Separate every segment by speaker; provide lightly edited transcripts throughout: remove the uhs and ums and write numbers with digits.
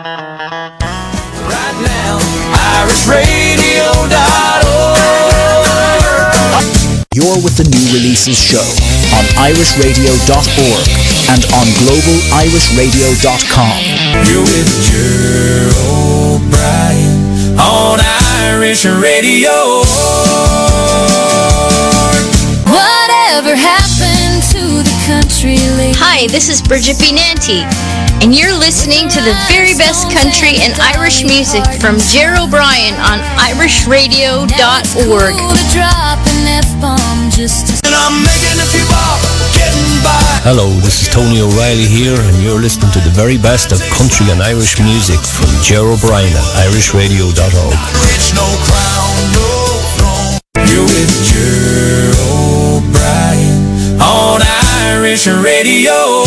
Speaker 1: Right now, irishradio.org.
Speaker 2: You're with the New Releases Show on irishradio.org and on globalirishradio.com.
Speaker 1: You're with Gerald Bryan on Irish Radio.
Speaker 3: Whatever happened to the country lady?
Speaker 4: Hi, this is Bridget B. Nanty, and you're listening to the very best country and Irish music from Gerald Bryan on irishradio.org.
Speaker 1: And I'm making a few bob, getting by.
Speaker 5: Hello, this is Tony O'Reilly here, and you're listening to the very best of country and Irish music from Gerald Bryan at irishradio.org.
Speaker 1: Rich, no crown, no throne. You're with Gerald Bryan on Irish Radio.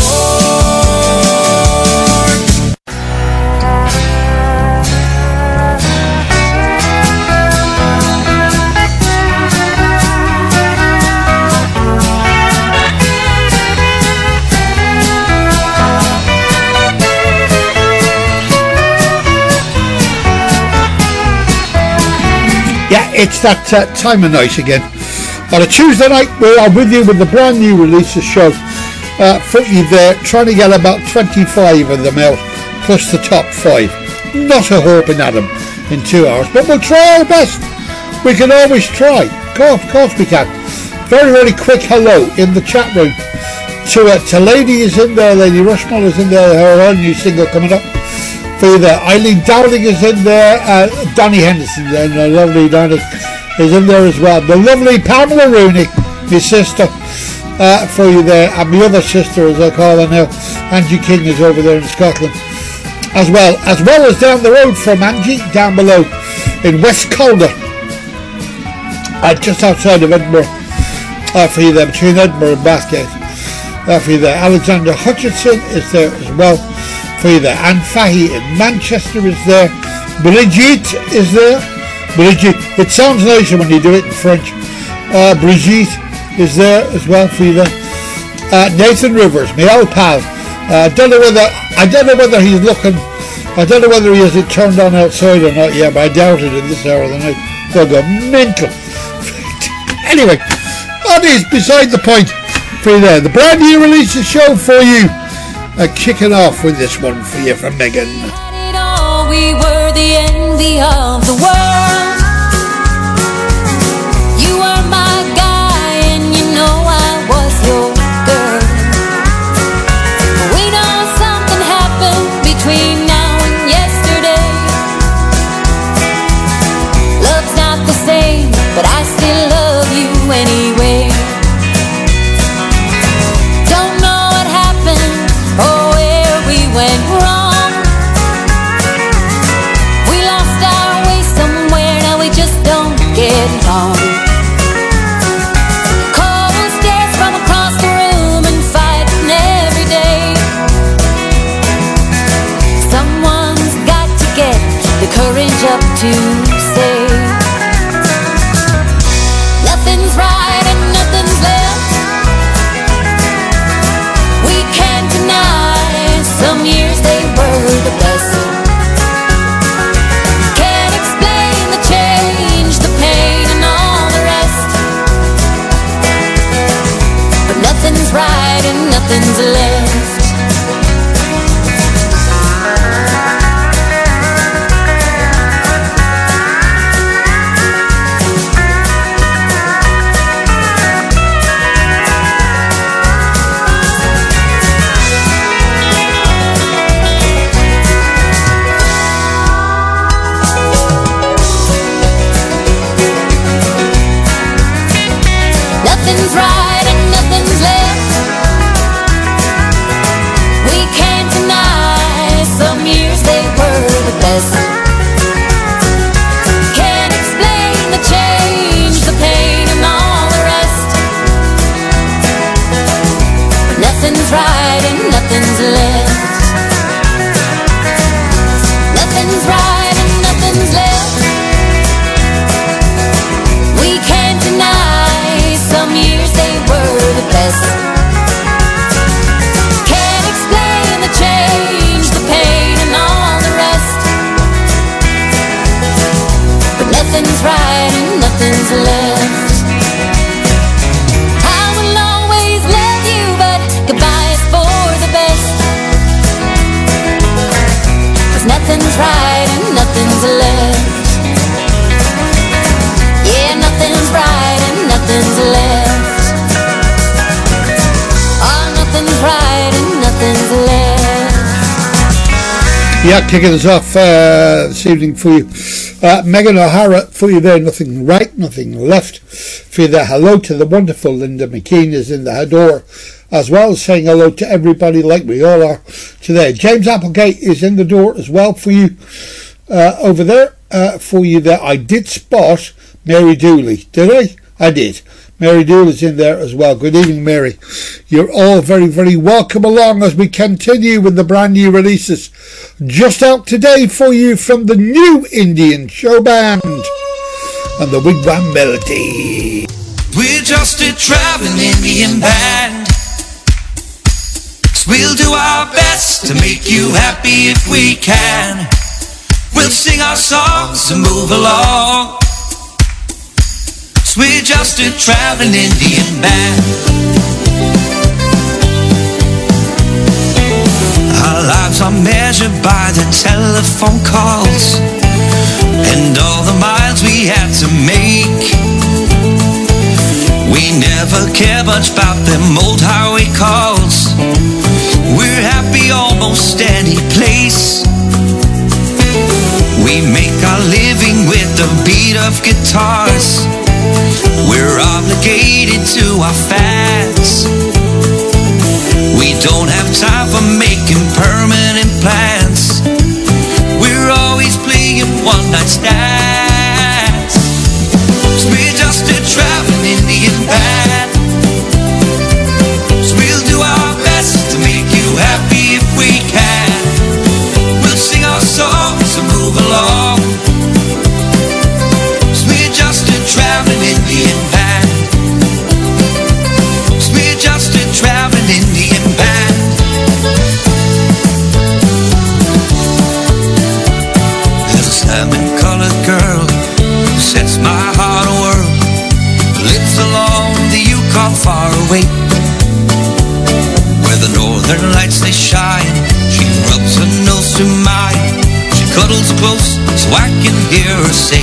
Speaker 6: Yeah, it's that time of night again. On a Tuesday night, we are with you with the brand new Releases Show. Footy there, trying to get about 25 of them out, plus the top 5. Not a hoping at them in 2 hours, but we'll try our best. We can always try. Of course we can. Very, very quick hello in the chat room to Lady is in there, Lady Rushmore is in there, her new single coming up for you there. Eileen Dowling is in there, Donny Henderson, and the lovely Donny is in there as well. The lovely Pamela Rooney, my sister, for you there, and my other sister, as I call her now, Angie King, is over there in Scotland as well as down the road from Angie, down below in West Calder, just outside of Edinburgh, for you there, between Edinburgh and Bathgate, for you there. Alexander Hutchinson is there as well for you there. Anne Fahy in Manchester is there. Brigitte is there. Brigitte, it sounds nicer when you do it in French. Brigitte is there as well for you there. Nathan Rivers, my old pal. I don't know whether he's looking. I don't know whether he has it turned on outside or not yet, but I doubt it in this hour of the night. They'll go mental. Anyway, that is beside the point for you there. The brand new Releases Show for you. Kicking off with this one for you from Megan.
Speaker 3: We were the envy of the world. You were my guy and you know I was your girl. We know something happened between now and yesterday. Love's not the same, but I still love you anyway. Don't know what happened or where we went wrong. We lost our way somewhere, now we just don't get along. Cold stares from across the room and fighting every day. Someone's got to get the courage up to say nothing's right and nothing's left. We can't deny some years they were the best. Can't explain the change, the pain and all the rest. But nothing's right and nothing's left. Nothing's right and nothing's left. We can't deny some years they were the best. Can't explain the change, the pain and all the rest. But nothing's right and nothing's left. Nothing's right and nothing's left. We can't deny some years they were the best. Can't explain the change, the pain and all the rest.
Speaker 6: Yeah, kicking us off this evening for you. Megan O'Hara for you there. Nothing right, nothing left for you there. Hello to the wonderful Linda McKean is in the door as well, saying hello to everybody like we all are today. James Applegate is in the door as well for you over there. For you there. I did spot Mary Dooley. Did I? I did. Mary Dooley's in there as well. Good evening, Mary. You're all very, very welcome along as we continue with the brand new releases. Just out today for you from the New Indian Show Band and the Wigwam Melody.
Speaker 1: We're just a traveling Indian band. We'll do our best to make you happy if we can. We'll sing our songs and move along. We're just a traveling Indian band. Our lives are measured by the telephone calls and all the miles we had to make. We never care much about them old highway calls. We're happy almost any place. We make our living with the beat of guitars. We're obligated to our fans. We don't have time for making permanent plans. We're always playing one-night stands. So we're just a traveling Indian band. So we'll do our best to make you happy if we can. We'll sing our songs and move along. Traveling Indian band. We're just a traveling Indian band. There's a salmon-colored girl who sets my heart a whirl. Lives along the Yukon far away, where the northern lights they shine. She rubs her nose to mine. She cuddles close so I can hear her say,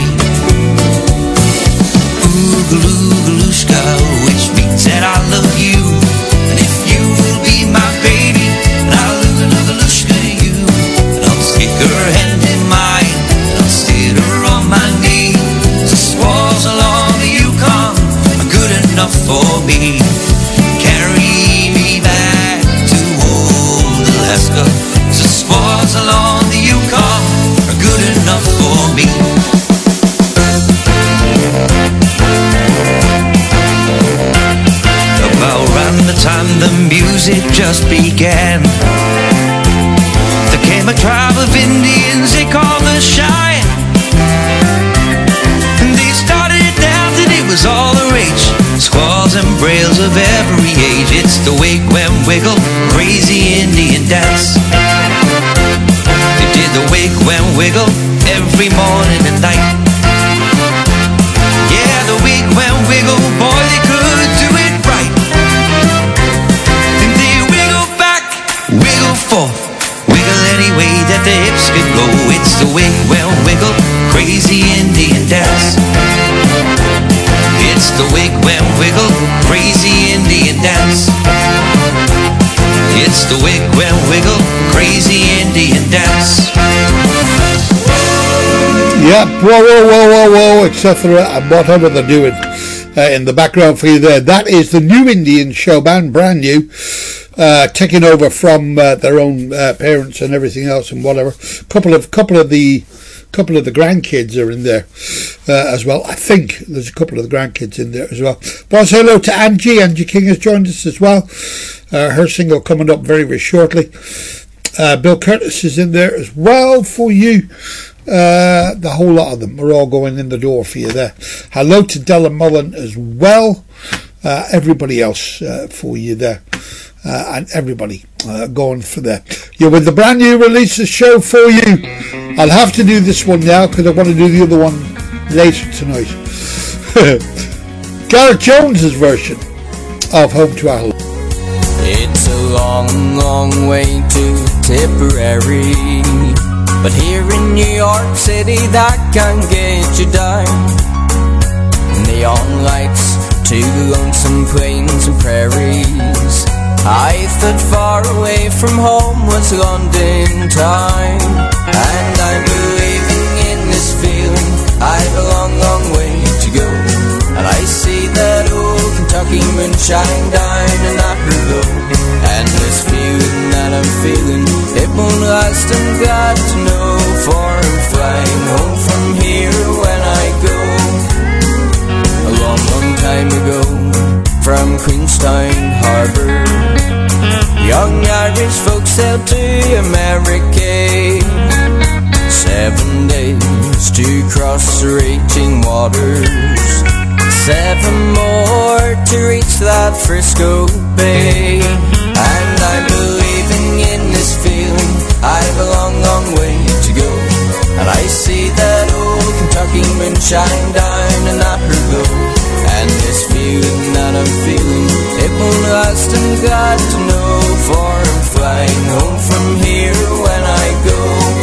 Speaker 1: Oogaloogalushka, which means that I love you. And if you will be my baby, then I'll oogaloogalushka you. And I'll stick her hand in mine, and I'll sit her on my knee. The squalls along the Yukon are good enough for me. Carry me back to old Alaska. The squalls along the Yukon are good enough for me. Around the time the music just began, there came a tribe of Indians they called the Cheyenne. And they started it down and it was all the rage. Squaws and brails of every age. It's the wigwam wiggle, crazy Indian dance. They did the wigwam wiggle every morning and night. Yeah, the wigwam wiggle, boy, they could do it right. Wiggle forth, wiggle any way that the hips could go. It's the wigwam wiggle, crazy Indian dance. It's the wigwam wiggle, crazy Indian dance. It's the wigwam wiggle, crazy Indian dance.
Speaker 6: Yep, whoa, etc. and whatever they're doing in the background for you there. That is the New Indian Show Band, brand new. Taking over from their own parents and everything else and whatever. Couple of the grandkids are in there as well. I think there's a couple of the grandkids in there as well. But I'll say hello to Angie. Angie King has joined us as well. Her single coming up very, very shortly. Bill Curtis is in there as well for you. The whole lot of them are all going in the door for you there. Hello to Della Mullen as well. Everybody else for you there. And everybody going for that. You're with the brand new releases show for you. I'll have to do this one now because I want to do the other one later tonight. Gareth Jones's version of Home to Our.
Speaker 7: It's a long, long way to Tipperary, but here in New York City that can get you down. Neon lights to lonesome plains and prairies, I thought far away from home was London time, and I'm believing in this feeling. I've a long, long way to go, and I see that old Kentucky moonshine down in Apperville. And this feeling that I'm feeling, it won't last, and got to know, for I'm flying home from here when I go. A long, long time ago, from Queenstown Harbour, young Irish folks sailed to America. 7 days to cross the raging waters, 7 more to reach that Frisco Bay. And I'm believing in this feeling. I've a long, long way to go, and I see that old Kentucky moonshine down in Apperville. And this feeling that I'm feeling, it won't last, and got to know, for I'm flying home from here when I go.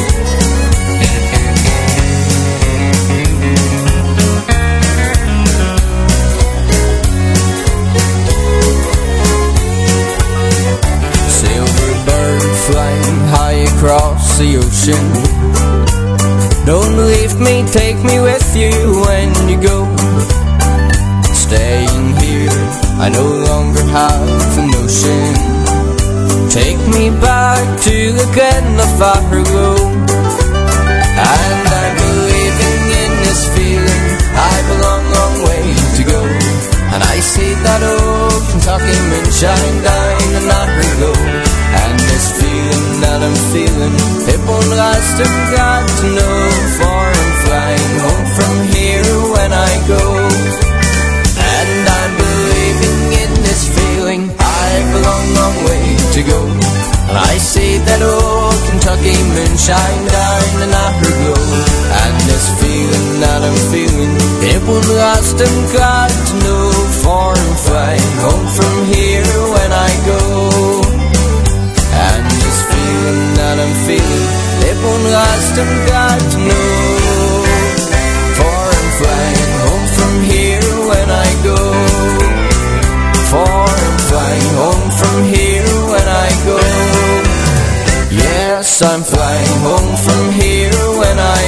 Speaker 7: Silver bird flying high across the ocean, don't leave me, take me with you when you go. Staying here, I no longer have a notion. Take me back to the Glen of Fargo. And I'm believing in this feeling. I've a long, long way to go, and I see that old Kentucky moonshine down in Fargo. And this feeling that I'm feeling, it won't last, I've got to know, for I'm flying home from here when I go. And I'm believing in this feeling. I've a long, long way to go, and I see that old Kentucky moonshine down in Apperville. And this feeling that I'm feeling, it won't last, I'm glad to know, for I'm flying home from here when I go. And this feeling that I'm feeling, it won't last, I'm glad to know, for I'm flying home from here when I go. For I'm flying home from here when I go. Yes, I'm flying home from here when I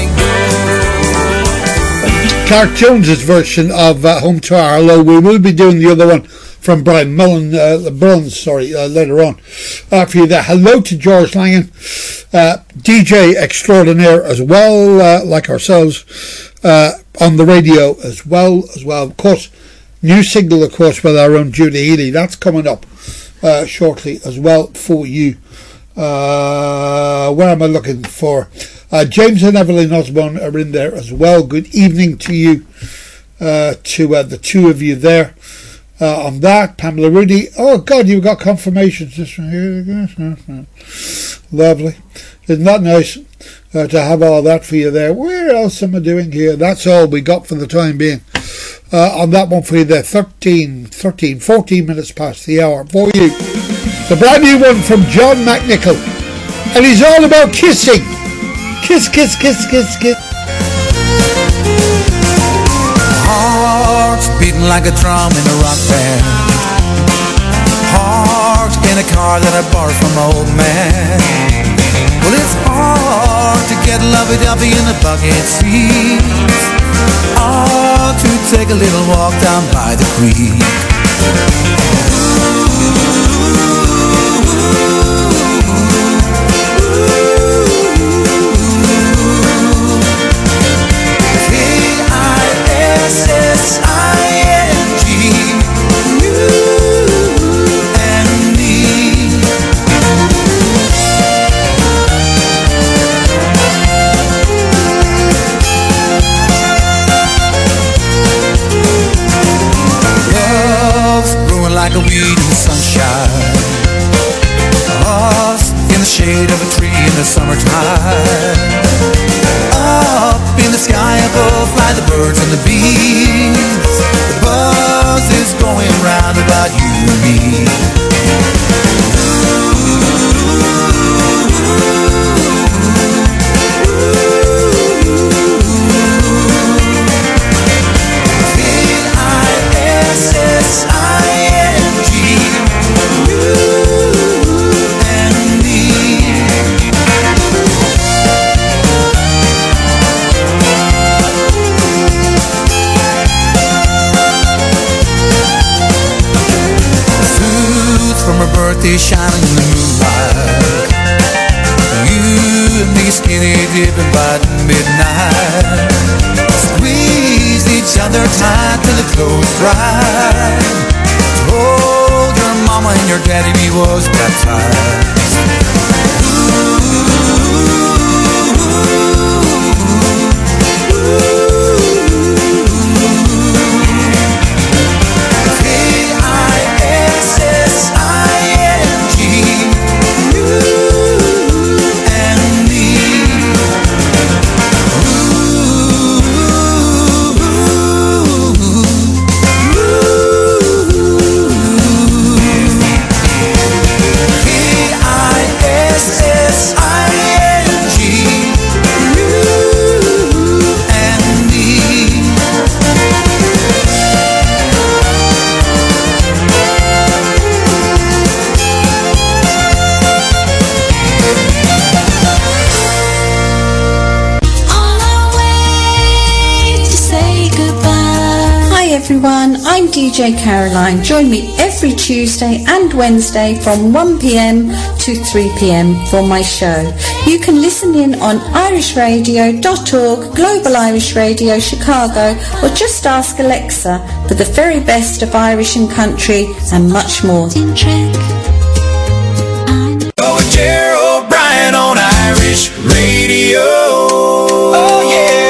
Speaker 7: go.
Speaker 6: Clark Jones's version of Home to Our, although we will be doing the other one from Brian Bruns, later on. For you there, hello to George Langan, DJ extraordinaire as well, like ourselves, on the radio as well. Of course, new single, of course, with our own Judy Healy. That's coming up shortly as well for you. Where am I looking for? James and Evelyn Osborne are in there as well. Good evening to you, to the two of you there. On that, Pamela Rudy. Oh God, you've got confirmations. Lovely. Isn't that nice to have all that for you there? Where else am I doing here? That's all we got for the time being. On that one for you there, 14 minutes past the hour for you. The brand new one from John McNichol, and he's all about kissing. Kiss, kiss, kiss, kiss, kiss.
Speaker 8: Hearts beating like a drum in a rock band. Heart in a car that I borrowed from my old man. Well, it's hard to get lovey-dovey in the bucket seats, or to take a little walk down by the creek. Like a weed in the sunshine, lost in the shade of a tree in the summertime. Up in the sky above fly the birds and the bees. The buzz is going round about you and me. K-I-S-S-I-N-G. was baptized.
Speaker 9: Everyone, I'm DJ Caroline. Join me every Tuesday and Wednesday from 1 p.m. to 3 p.m. for my show. You can listen in on irishradio.org, Global Irish Radio Chicago, or just ask Alexa for the very best of Irish and country and much more.
Speaker 8: Oh, Gerald O'Brien on Irish Radio. Oh, yeah.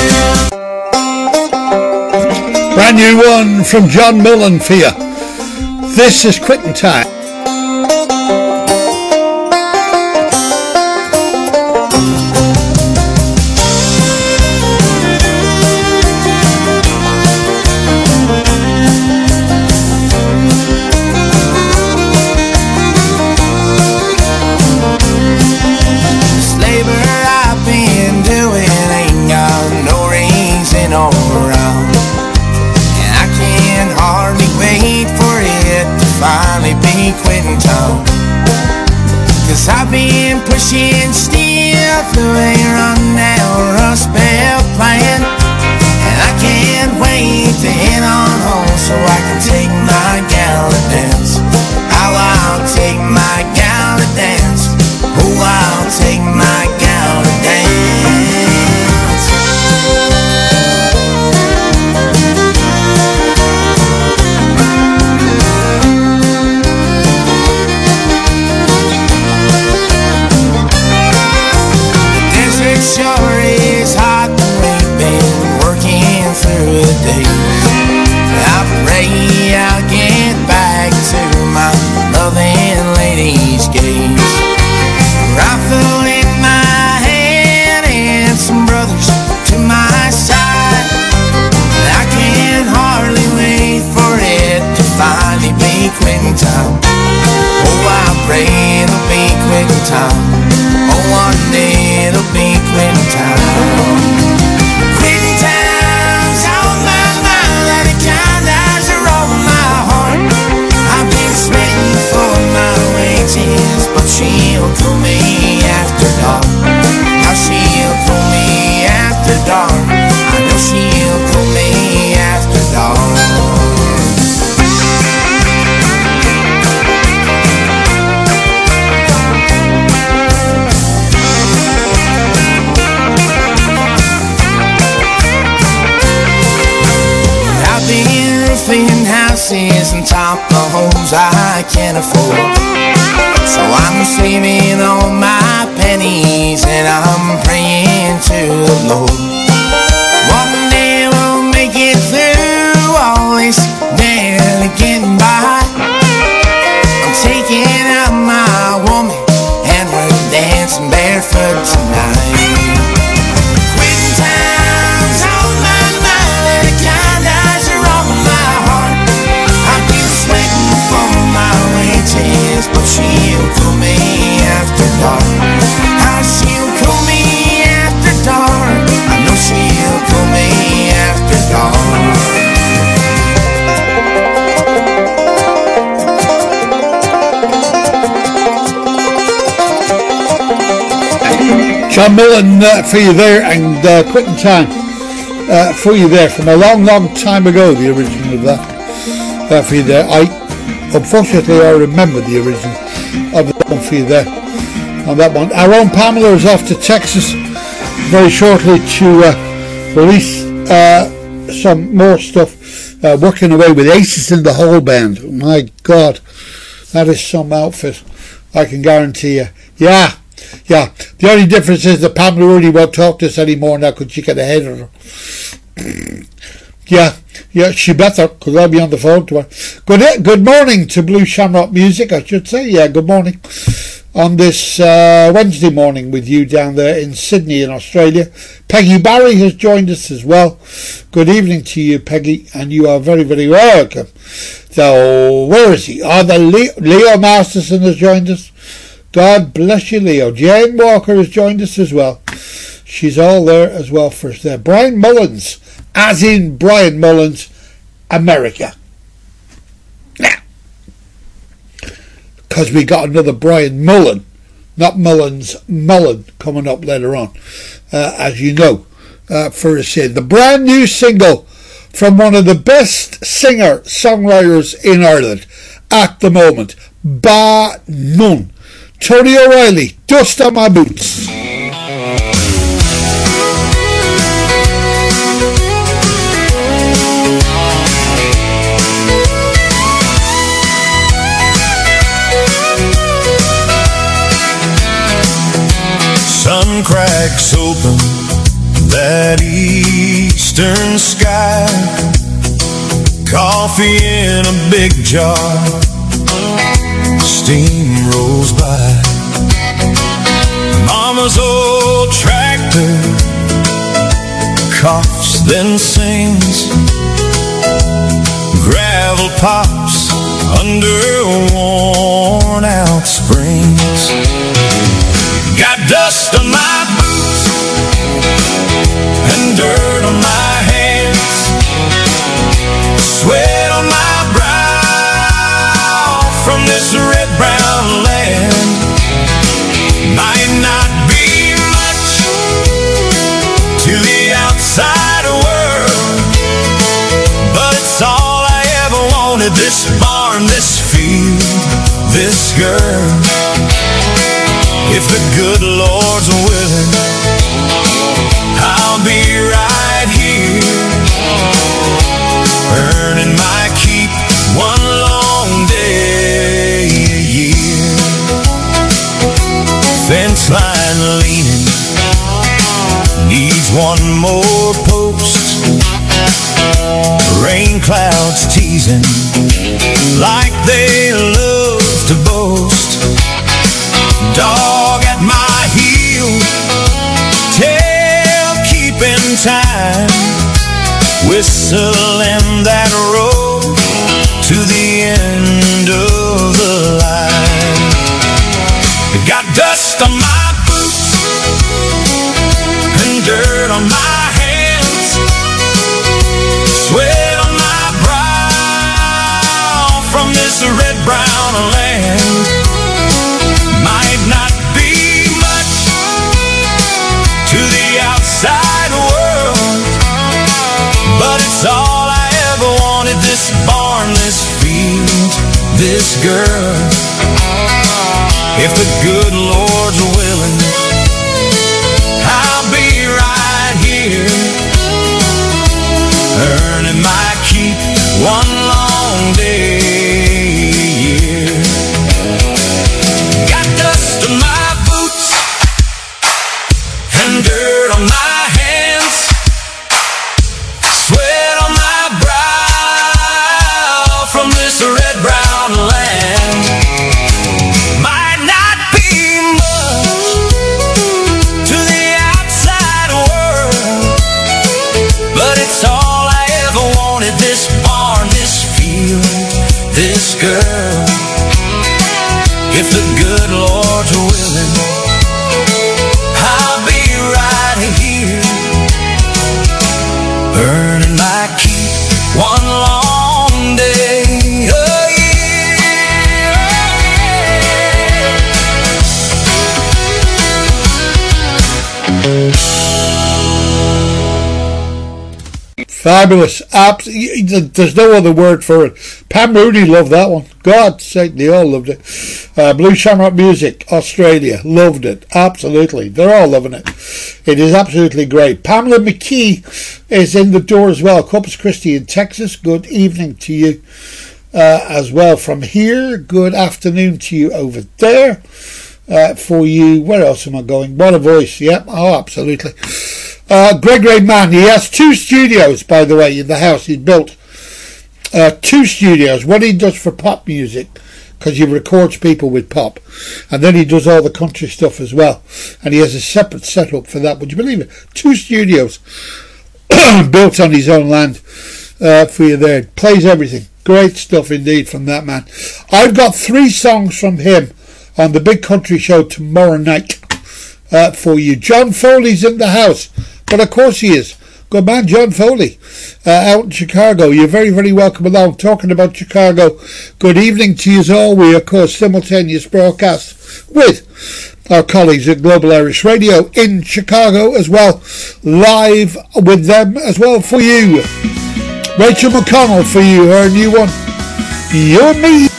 Speaker 6: Brand new one from John Millen for you. This is Quitting Time.
Speaker 8: This labor I've been doing ain't got no reason around. Finally be quitting town, 'cause I've been pushing still through a run-down Rust Belt plan, and I can't wait to head on home so I can take my gal to dance. I'll take my gal to dance. Oh, I'll take my gal to dance. Sure is hot and we've been working through the days. I pray I'll get back to my loving lady's gaze. Rifle in my hand and some brothers to my side. I can hardly wait for it to finally be quitting time. Oh, I pray it'll be quitting time. Oh, one day it'll be quitting time. Quitting time's on my mind, and the kind eyes are on my heart. I've been sweating for my wages, but she'll call me after dark. Now she'll call me after dark. I know she'll call me after dark. Roofing houses and top the homes I can't afford. So I'm saving all my pennies and I'm praying to the Lord. One day we'll make it through all this barely getting by. I'm taking out my woman and we're dancing barefoot tonight. But she'll call me after dark. How she'll call me after dark. I know she'll call me after
Speaker 6: dark. John Millen for you there, and Quitting Time for you there from a long, long time ago. The original of that for you there. Unfortunately, I remember the original of the one for you there on that one. Our own Pamela is off to Texas very shortly to release some more stuff, working away with Aces in the Hole Band. My God, That is some outfit, I can guarantee you. Yeah. The only difference is that Pamela Rooney won't talk to us anymore now because she got ahead of her. Yeah, she better, because I'll be on the phone to her. Good morning to Blue Shamrock Music, I should say. Yeah, good morning. On this Wednesday morning with you down there in Sydney in Australia. Peggy Barry has joined us as well. Good evening to you, Peggy, and you are very, very welcome. So, where is he? Leo Masterson has joined us. God bless you, Leo. Jane Walker has joined us as well. She's all there as well for us there. Brian Mullins, as in Brian Mullins, America. Now, because we got another Brian Mullen, not Mullins, Mullen coming up later on, as you know, for us here. The brand new single from one of the best singer-songwriters in Ireland at the moment, bar none. Tony O'Reilly, Dust on My Boots.
Speaker 10: Sun cracks open that eastern sky. Coffee in a big jar. Steam rolls by. Mama's old tractor coughs, then sings. Gravel pops under worn out springs. Got dust on my boots and dirt on my hands, sweat on my brow from this red-brown land. Might not be much to the outside world, but it's all I ever wanted. This barn, this field, this girl. If the good Lord's willing, I'll be right here, earning my keep one long day a year. Fence line leaning, needs one more post. Rain clouds teasing, like they love to boast. Dog at my heel, tail keeping time, whistling that road to the end of the line. Got dust on my boots and dirt on my hands, sweat on my brow from this red-brown land. Might not be much to the outside world, but it's all I ever wanted. This barn, this field, this girl. If the good Lord's willing, I'll be right here, earning my keep one long day a year. My boots and dirt on my hands, sweat on my brow from this red-brown land. Might not be much to the outside world, but it's all I ever wanted. This barn, this field, this girl. If the good Lord's willing, I'll be right here, earning my keep one long day a
Speaker 6: year. Fabulous. There's no other word for it. Pam Rooney loved that one. God's sake, they all loved it. Blue Shamrock Music, Australia, loved it. Absolutely. They're all loving it. It is absolutely great. Pamela McKee is in the door as well. Corpus Christi in Texas. Good evening to you. as well from here. Good afternoon to you over there. For you, where else am I going? What a voice, yep, oh absolutely. Gregory Mann, he has 2 studios, by the way, in the house he's built. 2 studios, one he does for pop music, because he records people with pop, and then he does all the country stuff as well, and he has a separate setup for that. Would you believe it? 2 studios built on his own land for you there. Plays everything. Great stuff indeed from that man. I've got 3 songs from him on the Big Country Show tomorrow night for you. John Foley's in the house, but of course he is. Good man, John Foley, out in Chicago. You're very, very welcome along. Talking about Chicago, good evening to you all. We, of course, simultaneous broadcast with our colleagues at Global Irish Radio in Chicago as well. Live with them as well for you. Rachel McConnell for you, her new one, You and Me.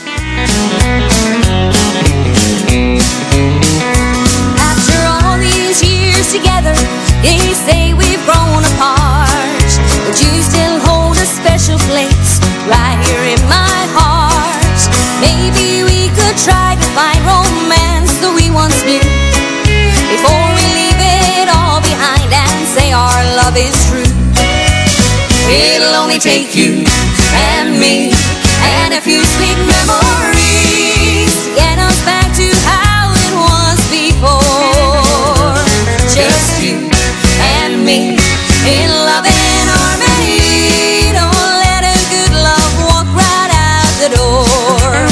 Speaker 3: After all these years together, they say we've grown apart, but you still hold a special place right here in my heart. Maybe we could try to find romance that we once knew before we leave it all behind and say our love is true. It'll only take you and me and a few sweet memories to get us back to how it was before. Just you and me in love and harmony. Don't let a good love walk right out the door.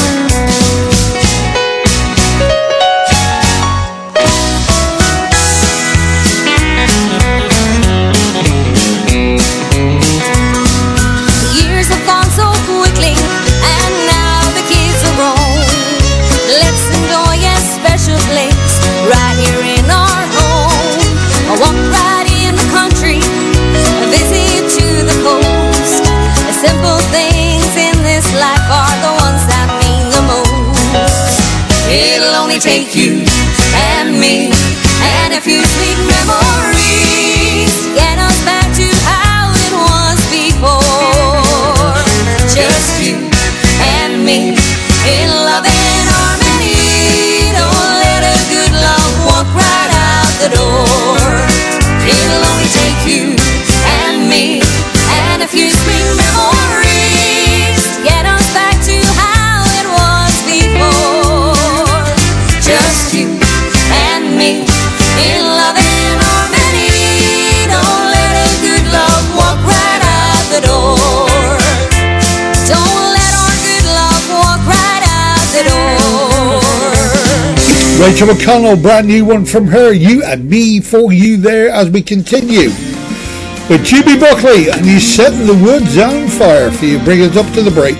Speaker 3: The years have gone so quickly, and now the kids are grown. Let's enjoy a special place right here in our home. A walk right in the country, a visit to the coast. The simple things in this life are the ones that mean the most. It'll only take you and me and a few sweet memories to get us back to how it was before. Just you and me in love and harmony. Don't let a good love walk right out the door. It'll only take you and me and a few sweet memories to get us back to how it was before. Just you and me in love and harmony. Don't let a good love walk right out the door. Don't let our good love walk right out the door.
Speaker 6: Rachel McConnell, brand new one from her, You and Me, for you there as we continue with Jimmy Buckley, and he's setting the woods on fire for you. Bring us up to the break.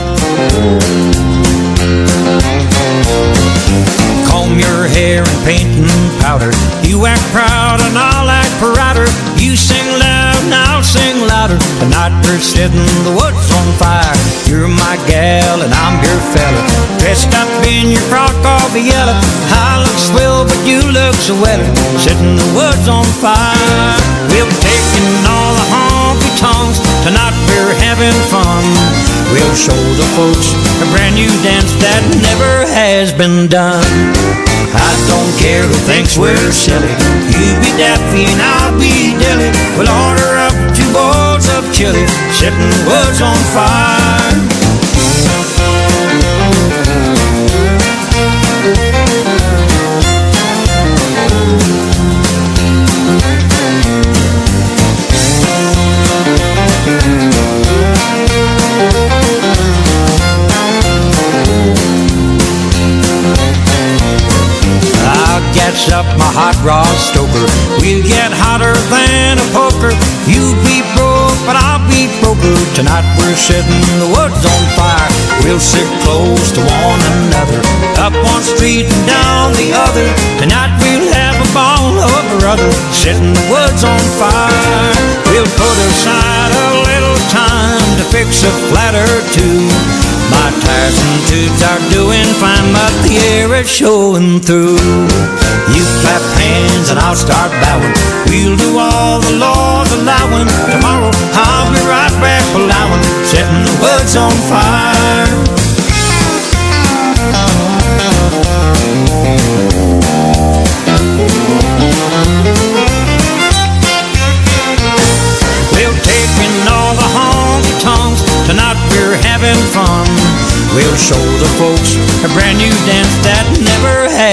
Speaker 10: Comb your hair and paint and powder. You act proud and I'll act prouder. You sing loud and I'll sing louder. Tonight we're setting the woods on fire. You're my gal and I'm your fella. Dressed up in your frock of yellow. I look swell but you look so well. Setting the woods on fire. We'll take in all the honky tonks. Tonight we're having fun. We'll show the folks a brand new dance that never has been done. I don't care who thinks we're silly. You be Daffy and I'll be Dilly. We'll order up 2 bowls of chili, setting the woods on fire. Gas up my hot rod stoker. We'll get hotter than a poker. You be broke, but I'll be broker. Tonight we're setting the woods on fire. We'll sit close to one another, up one street and down the other. Tonight we'll have a ball of brother, setting the woods on fire. We'll put aside a little time to fix a flat or two. My tires and tubes are doing fine, but the air is showing through. You clap hands and I'll start bowing. We'll do all the Lord's allowing. Tomorrow I'll be right back plowing, setting the woods on fire.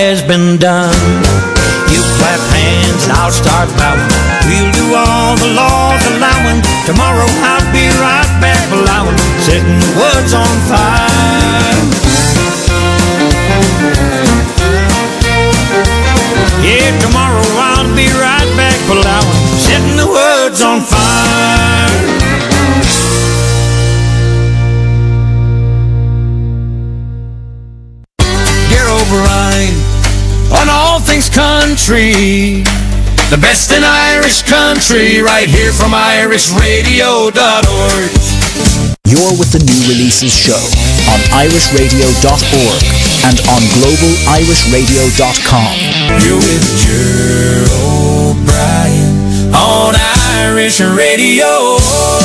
Speaker 10: has been done. You clap hands and I'll start bowing. We'll do all the laws allowing. Tomorrow I'll be right back allowing, setting the woods on fire. Yeah, tomorrow I'll be right back allowing, setting the woods on fire. Gerald O'Brien on all things country. The best in Irish country, right here from irishradio.org.
Speaker 2: You're with the New Releases Show on irishradio.org and on globalirishradio.com.
Speaker 1: You're with Gerald O'Brien on Irish Radio.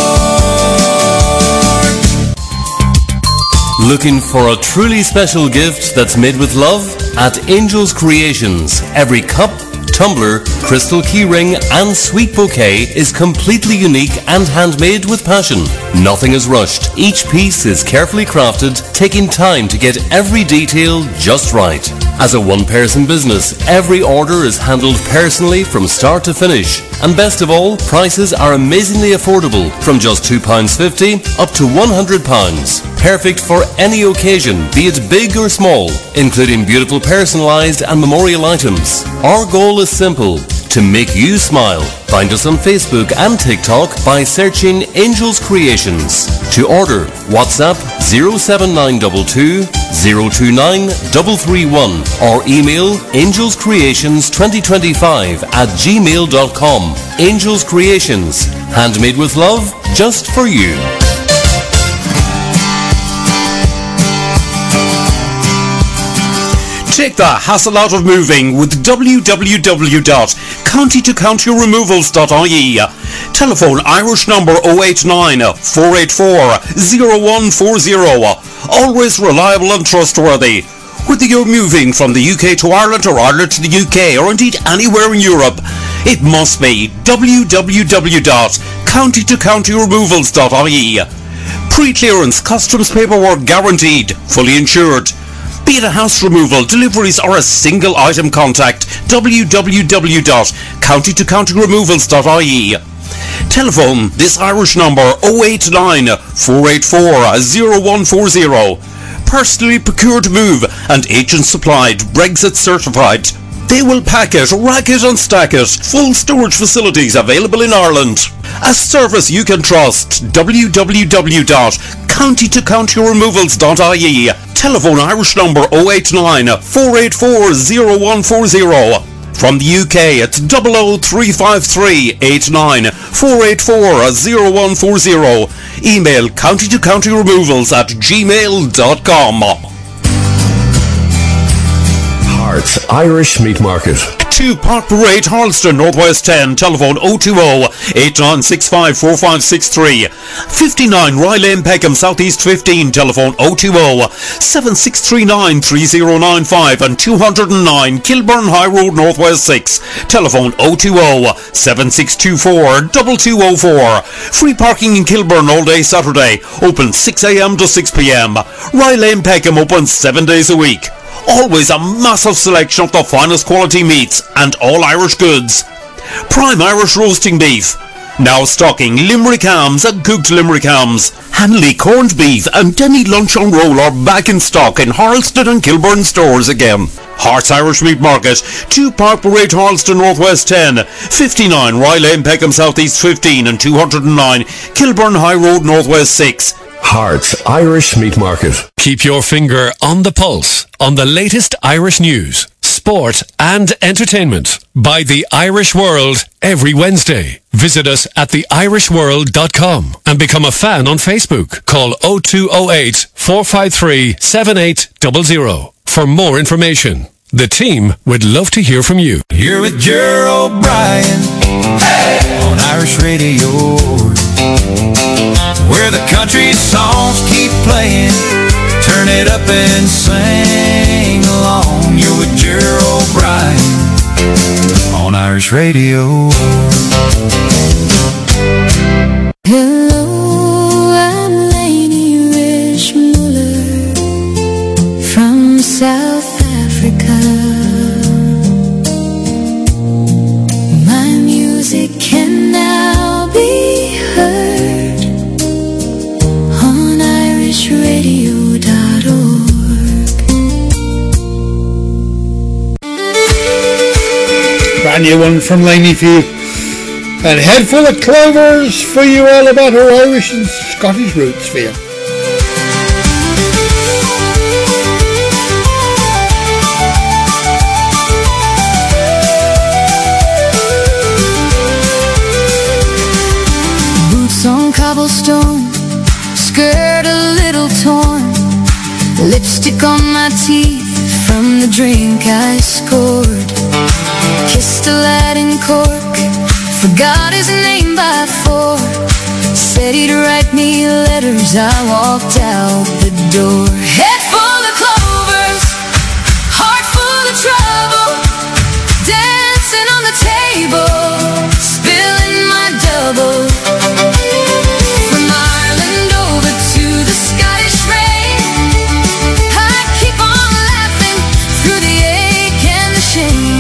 Speaker 11: Looking for a truly special gift that's made with love? At Angels Creations, every cup, tumbler, crystal keyring and sweet bouquet is completely unique and handmade with passion. Nothing is rushed. Each piece is carefully crafted, taking time to get every detail just right. As a one-person business, every order is handled personally from start to finish. And best of all, prices are amazingly affordable, from just £2.50 up to £100. Perfect for any occasion, be it big or small, including beautiful personalised and memorial items. Our goal is simple: to make you smile. Find us on Facebook and TikTok by searching Angels Creations. To order, WhatsApp 07922 029 331 or email angelscreations2025@gmail.com. Angels Creations, handmade with love, just for you.
Speaker 12: Take the hassle out of moving with www.countytocountyremovals.ie. Telephone Irish number 089 484 0140. Always reliable and trustworthy. Whether you're moving from the UK to Ireland or Ireland to the UK or indeed anywhere in Europe, it must be www.countytocountyremovals.ie. Pre-clearance customs paperwork guaranteed, fully insured. Be it a house removal, deliveries or a single item contact, www.countytocountyremovals.ie. Telephone this Irish number 089 484 0140. Personally procured move and agent supplied, Brexit certified. They will pack it, rack it and stack it. Full storage facilities available in Ireland. A service you can trust. www.countytocountyremovals.ie. Telephone Irish number 089 484 0140. From the UK, it's 00353 89 484 0140. Email countytocountyremovals@gmail.com.
Speaker 13: Hearts Irish Meat Market.
Speaker 12: 2 Park Parade, Harleston, Northwest 10. Telephone 020-8965-4563. 59 Rye Lane, Peckham, Southeast 15. Telephone 020-7639-3095 and 209 Kilburn High Road, Northwest 6. Telephone 020-7624-2204. Free parking in Kilburn all day Saturday. Open 6 a.m. to 6 p.m. Rye Lane, Peckham open 7 days a week. Always a massive selection of the finest quality meats and all Irish goods. Prime Irish roasting beef. Now stocking Limerick hams and cooked Limerick hams. Hanley corned beef and Denny lunch on roll are back in stock in Harleston and Kilburn stores again. Hearts Irish Meat Market, 2 Park Parade, Harleston, Northwest 10, 59 Rye Lane, Peckham, Southeast 15 and 209 Kilburn High Road, Northwest 6.
Speaker 13: Hearts Irish Meat Market.
Speaker 14: Keep your finger on the pulse on the latest Irish news, sport and entertainment by The Irish World every Wednesday. Visit us at theirishworld.com and become a fan on Facebook. Call 0208 453 7800 for more information. The team would love to hear from you.
Speaker 1: You're with Gerald O'Brien on Irish Radio, where the country songs keep playing. Turn it up and sing along. You're with Gerald O'Brien on Irish Radio.
Speaker 3: Hello, I'm Lady Rishmuller from South Africa.
Speaker 6: brand new one from Laney for you. And Head Full of Clovers for you, all about her Irish and Scottish roots for you.
Speaker 15: Boots on cobblestone, skirt a little torn, lipstick on my teeth from the drink I scored. Kissed a lad in Cork, forgot his name by 4. Said he'd write me letters, I walked out the door. Head full of clovers, heart full of trouble, dancing on the table, spilling my double. From Ireland over to the Scottish rain, I keep on laughing through the ache and the shame.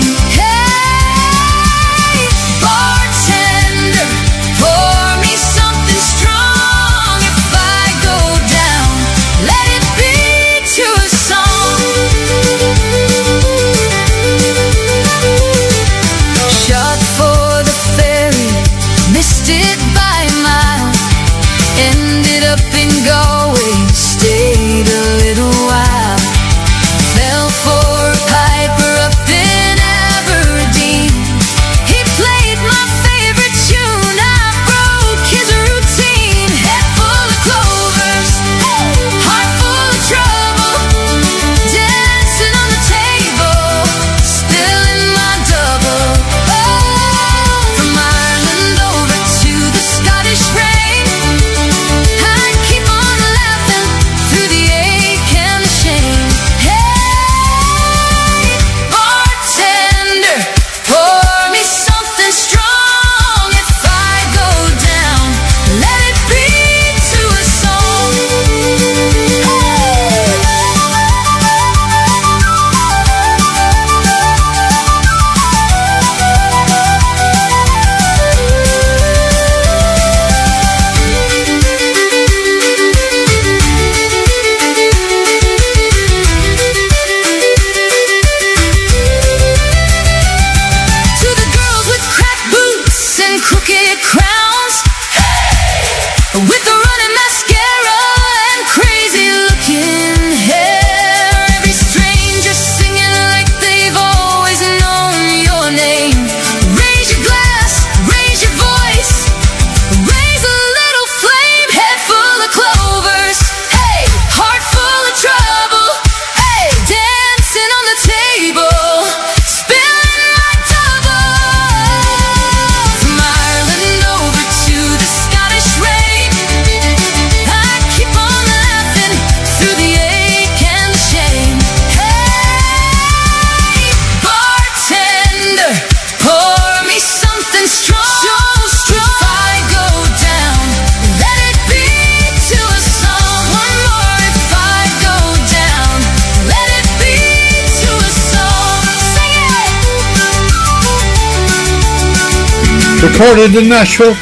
Speaker 6: Recorded in Nashville.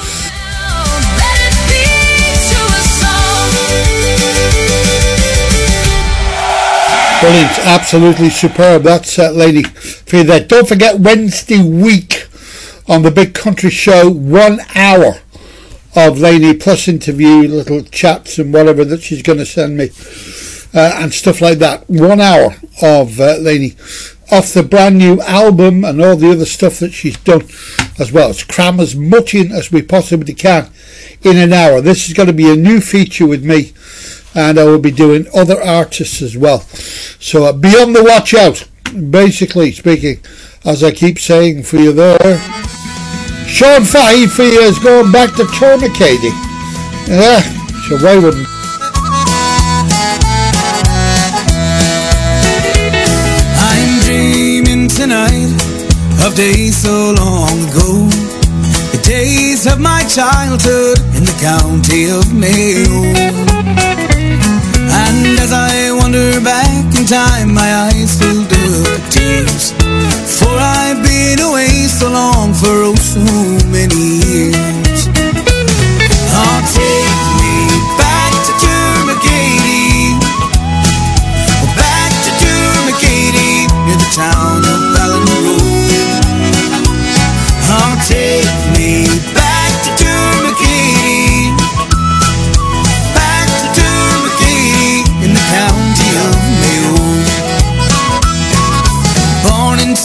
Speaker 6: Brilliant, absolutely superb. That's Lady for you there. Don't forget Wednesday week on the Big Country Show, 1 hour of Lainey plus interview, little chats and whatever that she's going to send me and stuff like that. 1 hour of Lainey off the brand new album and all the other stuff that she's done as well. Let's cram as much in as we possibly can in an hour. This is going to be a new feature with me, and I will be doing other artists as well. So be on the watch out, basically speaking, as I keep saying for you there. Sean 5 for you is going back to Tourniquet. Yeah, so why wouldn't...
Speaker 8: Tonight of days so long ago, the days of my childhood in the county of Mayo. And as I wander back in time, my eyes filled with tears, for I've been away so long, for oh so many years. Oh, take me back to Tourniquet, back to Tourniquet, near the town of Ballinrobe.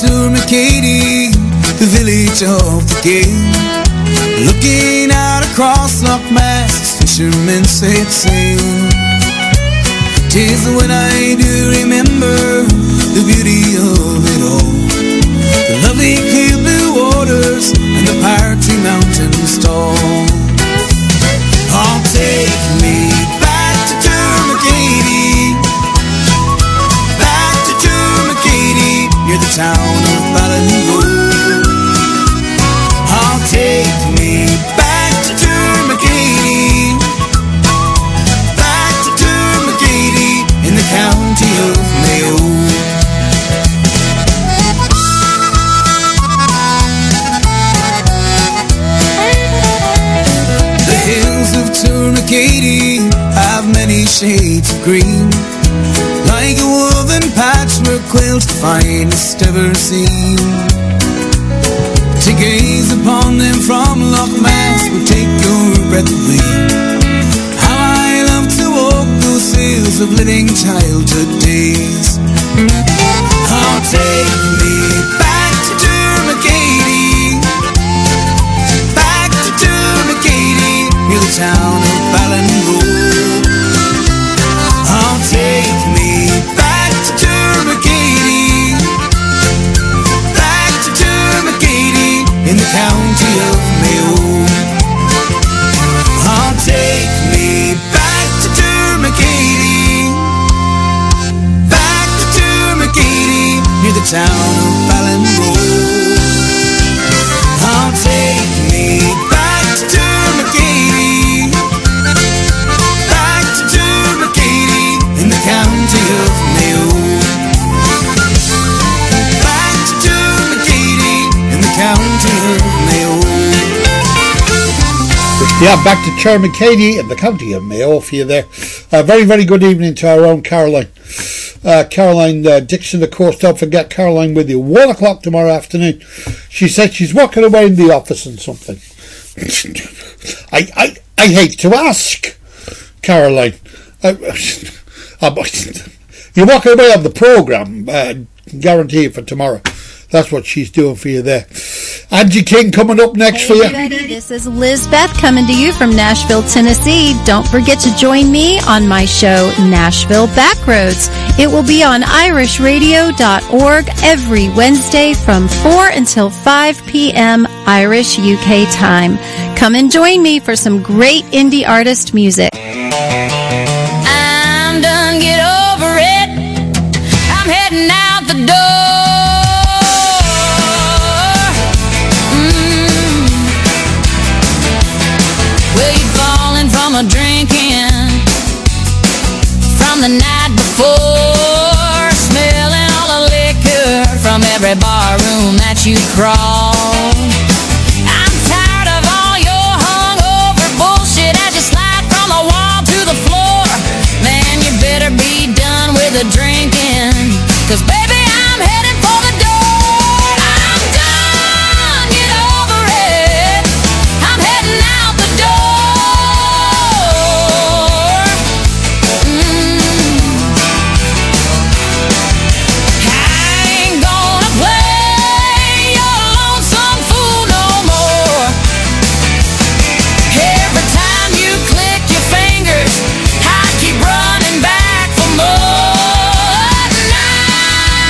Speaker 8: Tourmakeady, the village of the gate. Looking out across Loch Mass, fishermen set sail. 'Tis when I do remember the beauty of it all, the lovely clear blue waters and the Partry Mountains tall. Oh, take me back to Tourmakeady, back to Tourmakeady, near the town of Ballinrobe. Oh, take me back to Tourmakeady, back to Tourmakeady, in the county of Mayo. The hills of Tourmakeady have many shades of green, like a woven patchwork quilt finest ever seen. To gaze upon them from Loch Mass would take your breath away. How I love to walk those hills of living childhood days. Oh, take me back to Tourmakeady, back to Tourmakeady, near the town of Ballinrobe. Oh, take me back to Tourmakeady, back to Tourmakeady, in the county of Mayo. Oh, take me back to Tourmakeady, back to Tourmakeady, near the town of Ballinrobe. Oh, take me back to Tourmakeady, back to Tourmakeady, in the county of Mayo. Back to Tourmakeady, in the county of Mayo.
Speaker 6: Yeah, back to Tourmakeady in the county of Mayo for you there. Very, very good evening to our own Caroline. Caroline Dixon, of course. Don't forget Caroline with you. 1 o'clock tomorrow afternoon. She said she's walking away in the office and something. I hate to ask, Caroline. You're walking away on the programme, guarantee it for tomorrow. That's what she's doing for you there. Angie King coming up next for you.
Speaker 16: Everybody, this is Lizbeth coming to you from Nashville, Tennessee. Don't forget to join me on my show, Nashville Backroads. It will be on irishradio.org every Wednesday from 4 until 5 p.m. Irish UK time. Come and join me for some great indie artist music.
Speaker 15: I'm done, get over it. I'm heading out the door. Well, you're falling from a drinking from the night before, smelling all the liquor from every bar room that you crawl. I'm tired of all your hungover bullshit as you slide from the wall to the floor. Man, you better be done with the drinking, 'cause baby, I'm headed for the door. I'm done, get over it. I'm heading out the door. I ain't gonna play your lonesome fool no more. Every time you click your fingers, I keep running back for more.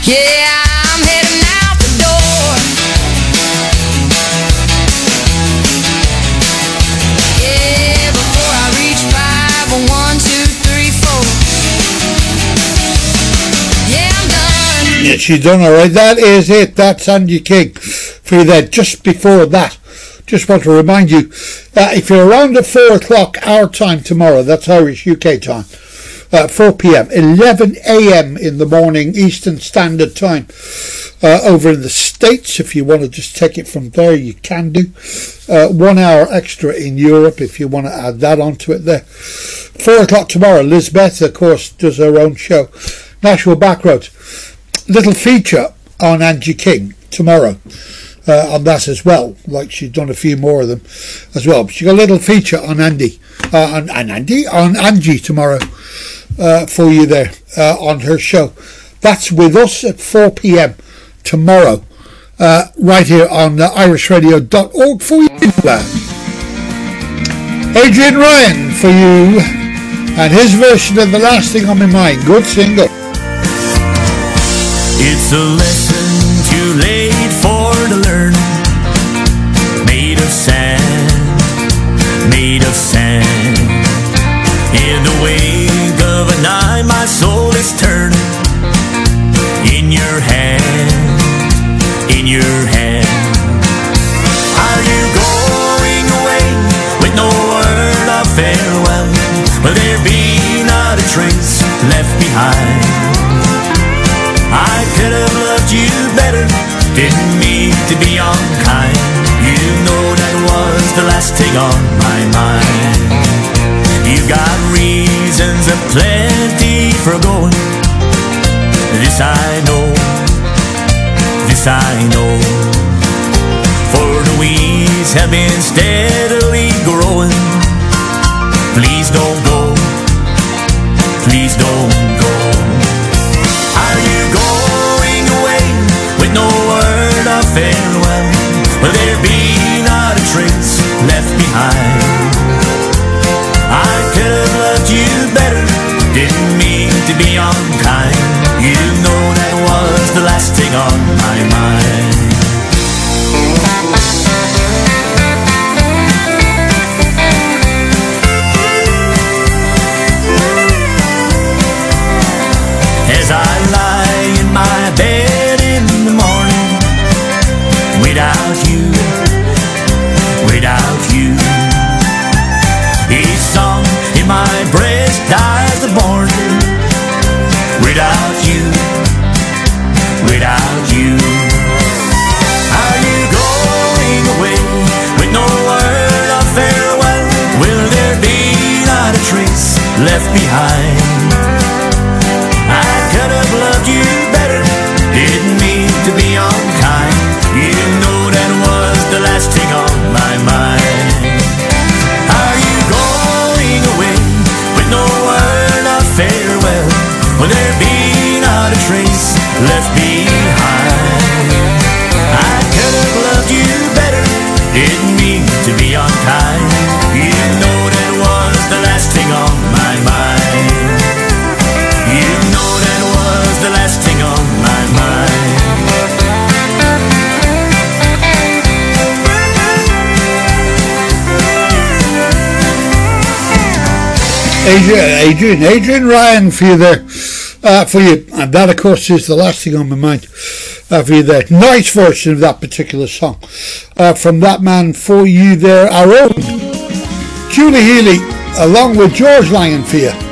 Speaker 15: Yeah, I'm heading out the door. Yeah, before I reach 5, 1, 2, 3, 4. Yeah, I'm done.
Speaker 6: Yeah, she's done all right. That is it. That's Angie King for you there. Just before that, just want to remind you that if you're around at 4 o'clock our time tomorrow, that's Irish UK time, 4 p.m, 11 a.m. in the morning Eastern Standard Time over in the States. If you want to just take it from there, you can do. 1 hour extra in Europe if you want to add that onto it there. 4 o'clock tomorrow, Lisbeth, of course, does her own show. Nashville Backroads. Little feature on Angie King tomorrow. On that as well, like she's done a few more of them as well. But she got a little feature on Angie tomorrow for you there on her show. That's with us at 4 p.m. tomorrow, right here on irishradio.org for you. Adrian Ryan for you, and his version of The Last Thing on My Mind. Good single.
Speaker 10: It's a lesson too late for to learn. Made of sand, made of sand. In the wake of a night, my soul is turning. In your hand, in your hand. Are you going away with no word of farewell? Will there be not a trace left behind? I could have loved you better, didn't mean to be unkind. You know that was the last thing on my mind. You got reasons aplenty for going. This I know, this I know. For the weeds have been steadily growing. Please don't go, please don't go. Are you going away with no word of farewell? Will there be not a trace left behind? I could have loved you better, didn't mean to be unkind. You know that was the last thing on my mind. As I lie in my bed in the morning, without you, without you, each song in my breast dies a born. Without you, without you. Are you going away with no word of farewell? Will there be not a trace left behind? I could have loved you better, didn't mean to be unkind. You know that was the last thing on my mind. Are you going away with no word of farewell? Will there be not a trace left behind? I could have loved you better, didn't mean to be unkind. You know that was the last thing on my mind. You know that was the last thing on my mind.
Speaker 6: Adrian Ryan for you there. For you, and that of course is The Last Thing on My Mind for you there. Nice version of that particular song from that man for you there, our own Julie Healy along with George Langan for you.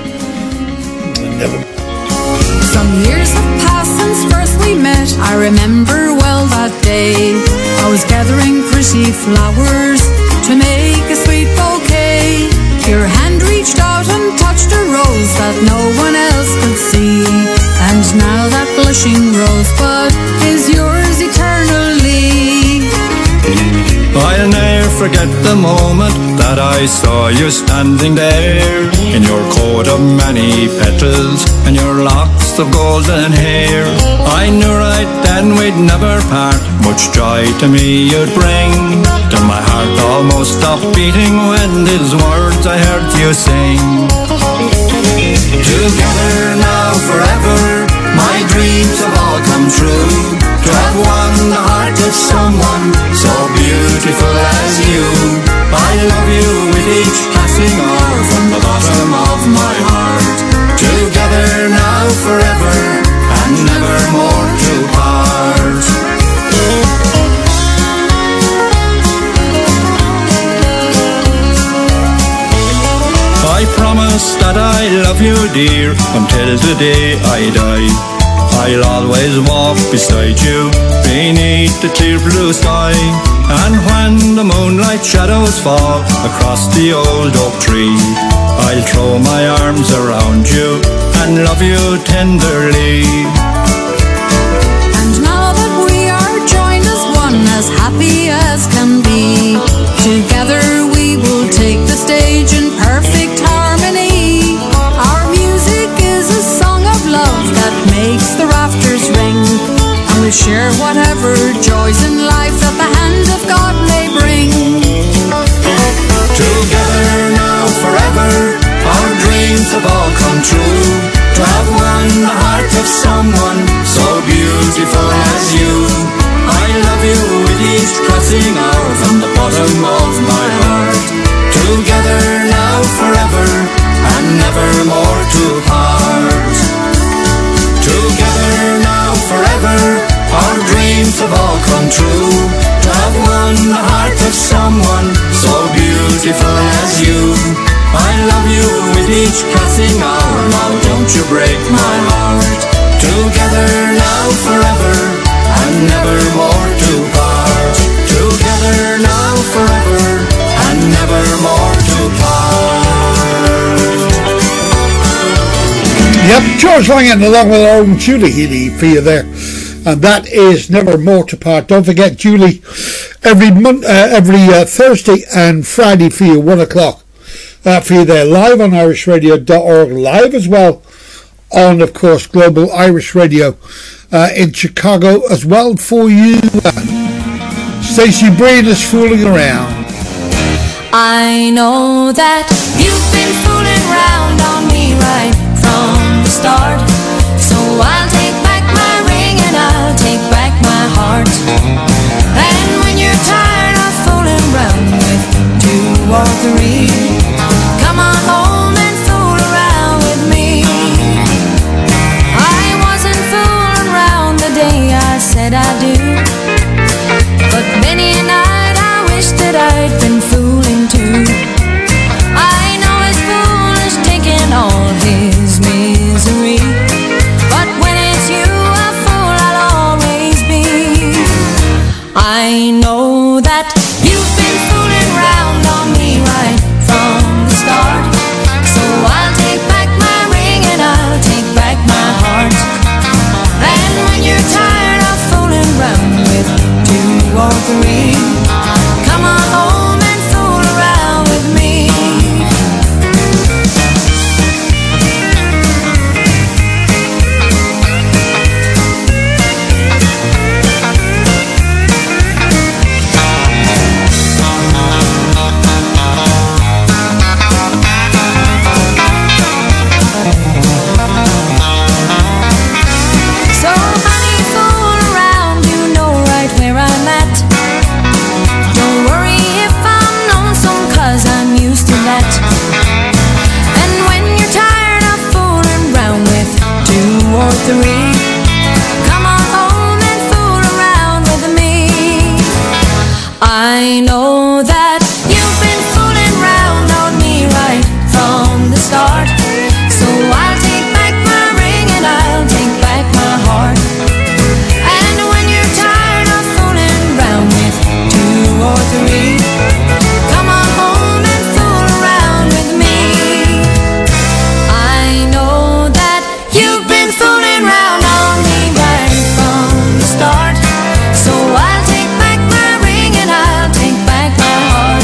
Speaker 17: Some years have passed since first we met. I remember well that day. I was gathering pretty flowers to make a sweet bouquet. Your hand reached out and touched a rose that no one else could see. And now that blushing rosebud is yours eternally.
Speaker 18: I'll never forget the moment that I saw you standing there, in your coat of many petals and your locks of golden hair. I knew right then we'd never part, much joy to me you'd bring, till my heart almost stopped beating when these words I heard you sing. Together now forever, My dreams have all come true. To have won the heart of someone so beautiful as you. I love you with each passing hour from the bottom of my heart. Together now forever and never more to part. I promise that I love you, dear, until the day I die. I'll always walk beside you beneath the clear blue sky. And when the moonlight shadows fall across the old oak tree, I'll throw my arms around you and love you tenderly.
Speaker 17: And now that we are joined as one, as happy as can be, together we will take the stage in perfect harmony. Our music is a song of love that makes the rafters ring, and we'll share whatever joys in life that the hand of God may bring.
Speaker 18: Together now forever, our dreams have all come true. To have won the heart of someone so beautiful as you. I love you with each passing hour from the bottom of my heart. Together now forever and never more to part. Together now forever, our dreams have all come true. To have won the heart of someone so beautiful as you. I love you with each passing hour, now don't you break my heart. Together now forever and never more to part. Together now forever and never more to part.
Speaker 6: Yep, George Langan along with our own Julie Healy for you there. And that is Never More to Part. Don't forget Julie every Thursday and Friday for you, 1 o'clock. For you there, live on irishradio.org, live as well on, of course, Global Irish Radio in Chicago as well for you. Stacey Breen is fooling around.
Speaker 3: I know that you've been fooling around on me right from the start, so I'll take back my ring and I'll take back my heart. And when you're tired of fooling around with 2 or 3, come on home and fool around with me. I wasn't fooling around the day I said I do, but many a night I wish that I'd been fooling too. I know it's foolish taking all his misery, but when it's you, a fool I'll always be. I know that you've been fooling around on me right from the start, so I'll take back my ring and I'll take back my heart. And when you're tired of fooling around with 2 or 3, come on home and fool around with me. So honey, fool around, you know right where I'm at. Don't worry if I'm lonesome, 'cause I'm used to that. And when you're tired of fooling around with 2 or 3, come on home and fool around with me. I know that you've been fooling around on me right from the start, so I'll take back my ring and I'll take back my heart. And when you're tired of fooling around with 2 or 3, come on home and fool around with me. I know that you've been fooling around on me right from the start, so I'll take back my ring and I'll take back my heart.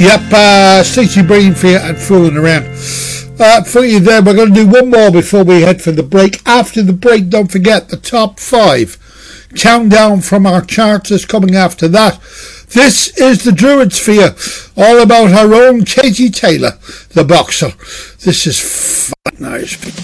Speaker 6: Yep, Stacey Breen for you and Fooling Around. For you there, we're going to do one more before we head for the break. After the break, don't forget the top 5 countdown from our charts is coming after that. This is the Druid Sphere, all about our own Katie Taylor, the boxer. This is fucking Irish people.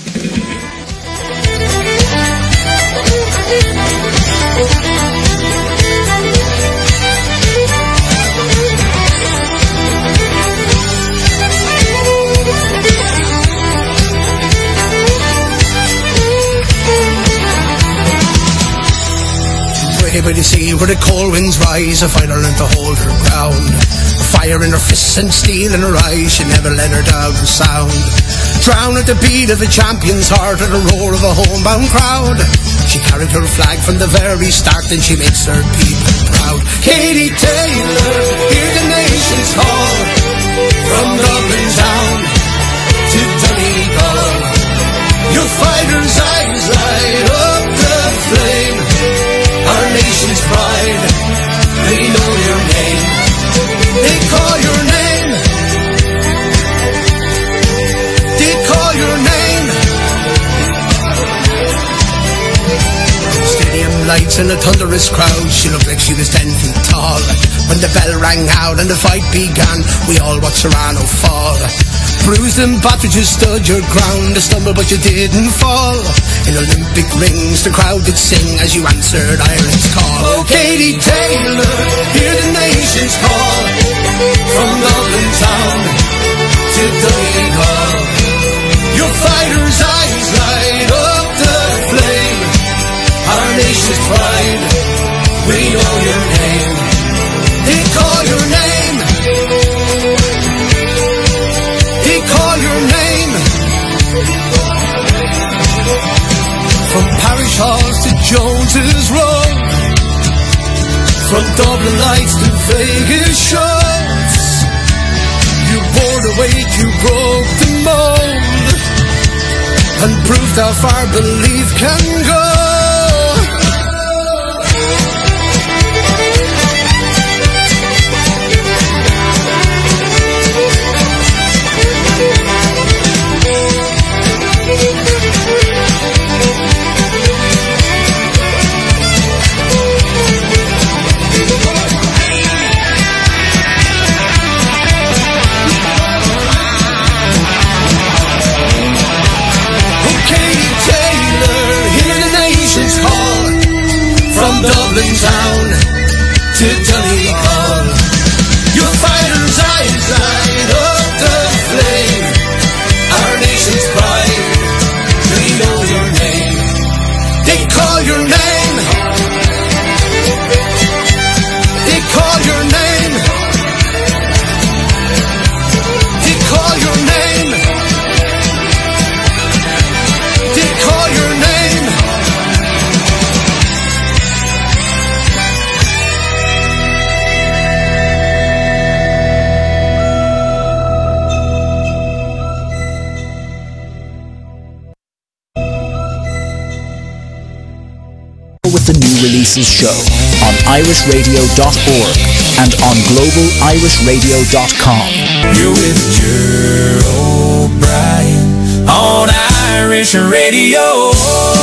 Speaker 19: By the sea where the cold winds rise, a fighter learned to hold her ground. Fire in her fists and steel in her eyes, she never let her down sound. Drown at the beat of a champion's heart, at the roar of a homebound crowd. She carried her flag from the very start, and she makes her people proud. Katie Taylor, hear the nations call, from Dublin town to Donegal. Your fighters' eyes light up the flame, our nation's pride, they know your name, they call your name, they call your name. Stadium lights and a thunderous crowd, she looked like she was 10 feet tall. When the bell rang out and the fight began, we all watched Serrano fall. Bruised and battered, you stood your ground, a stumble but you didn't fall. In Olympic rings, the crowd did sing as you answered Ireland's call. Oh, Katie Taylor, hear the nation's call, from Dublin town to Donegal. Your fighters' eyes light up the flame, our nation's pride, we know your name, they call your name, they call your name. From parish halls to Jones's Road, from Dublin lights to Vegas shows, you bore the weight, you broke the mold, and proved how far belief can go. Dublin town to Donegal, your fighters' eyes light up the flame, our nation's pride, they know your name, they call your name, they call your name, they call your name, they call your name.
Speaker 2: With the new releases show on irishradio.org and on globalirishradio.com.
Speaker 10: You're with Gerald O'Brien on Irish Radio.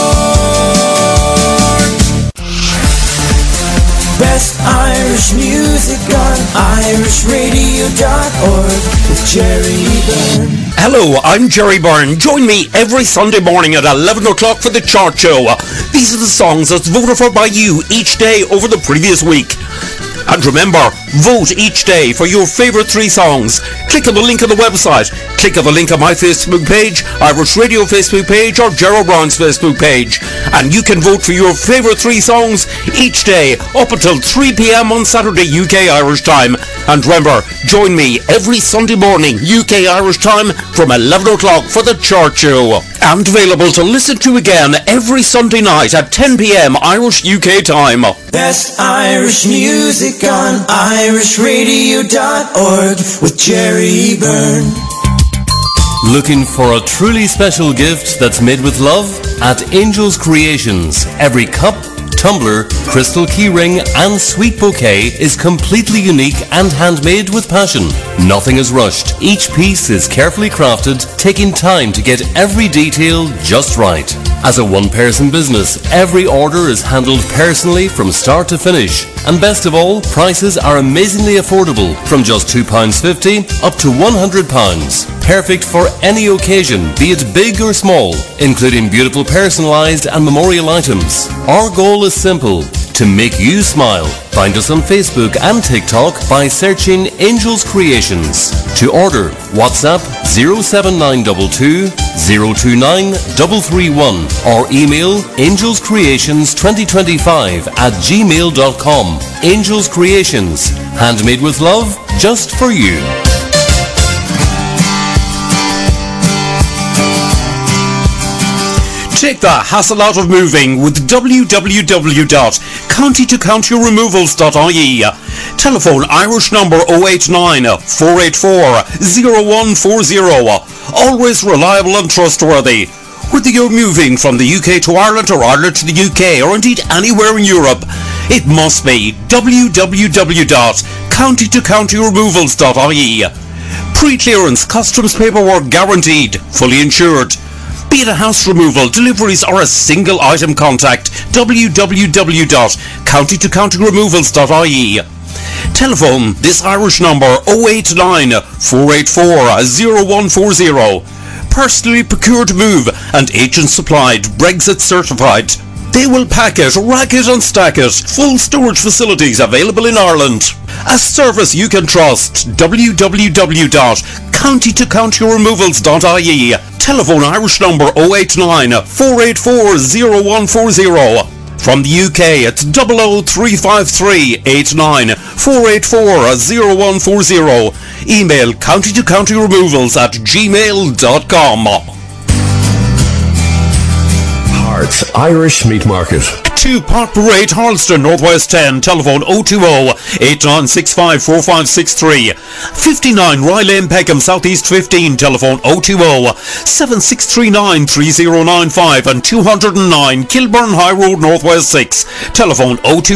Speaker 10: Best Irish music on irishradio.org with Jerry Byrne.
Speaker 12: Hello, I'm Jerry Byrne. Join me every Sunday morning at 11 o'clock for the Chart Show. These are the songs that's voted for by you each day over the previous week. And remember, vote each day for your favourite 3 songs. Click on the link on the website. Click on the link on my Facebook page, Irish Radio Facebook page, or Gerald Brown's Facebook page. And you can vote for your favourite 3 songs each day up until 3 p.m. on Saturday UK Irish time. And remember, join me every Sunday morning UK Irish time from 11 o'clock for the Chart Show. And available to listen to again every Sunday night at 10 p.m. Irish UK time.
Speaker 10: Best Irish music on irishradio.org with Jerry Byrne.
Speaker 11: Looking for a truly special gift that's made with love? At Angels Creations, every cup, tumbler, crystal keyring and sweet bouquet is completely unique and handmade with passion. Nothing is rushed. Each piece is carefully crafted, taking time to get every detail just right. As a one-person business, every order is handled personally from start to finish. And best of all, prices are amazingly affordable, from just £2.50 up to £100. Perfect for any occasion, be it big or small, including beautiful personalised and memorial items. Our goal is simple: to make you smile. Find us on Facebook and TikTok by searching Angels Creations. To order, WhatsApp 07922 029 331 or email angelscreations2025@gmail.com. Angels Creations, handmade with love, just for you.
Speaker 12: Take the hassle out of moving with www.countytocountyremovals.ie. Telephone Irish number 089 484 0140. Always reliable and trustworthy. Whether you're moving from the UK to Ireland or Ireland to the UK or indeed anywhere in Europe, it must be www.countytocountyremovals.ie. Pre-clearance customs paperwork guaranteed, fully insured. Be it a house removal, deliveries or a single item contact, www.countytocountyremovals.ie. Telephone this Irish number 089 484 0140. Personally procured move and agent supplied, Brexit certified. They will pack it, rack it and stack it. Full storage facilities available in Ireland. A service you can trust. www.countytocountyremovals.ie. Telephone Irish number 089 484 0140. From the UK, it's 00353 89 484 0140. Email countytocountyremovals@gmail.com.
Speaker 13: Hearts Irish Meat Market.
Speaker 12: 2 Park Parade, Harleston, Northwest 10. Telephone 020-8965-4563. 59 Rye Lane, Peckham, Southeast 15. Telephone 020-7639-3095 and 209 Kilburn High Road, Northwest 6. Telephone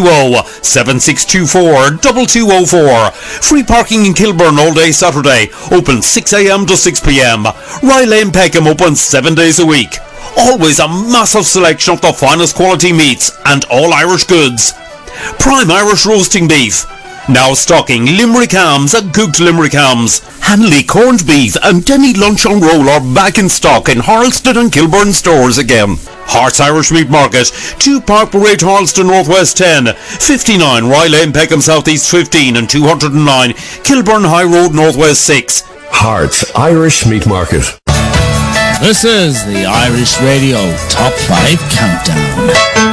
Speaker 12: 020-7624-2204. Free parking in Kilburn all day Saturday. Open 6 a.m. to 6 p.m. Rye Lane, Peckham open 7 days a week. Always a massive selection of the finest quality meats and all Irish goods. Prime Irish roasting beef. Now stocking Limerick hams and cooked Limerick hams. Hanley corned beef and Denny lunch on roll are back in stock in Harleston and Kilburn stores again. Hearts Irish Meat Market, 2 Park Parade, Harleston, Northwest 10, 59 Rye Lane, Peckham, Southeast 15 and 209 Kilburn High Road, Northwest 6.
Speaker 13: Hearts Irish Meat Market.
Speaker 20: This is the Irish Radio Top 5 Countdown.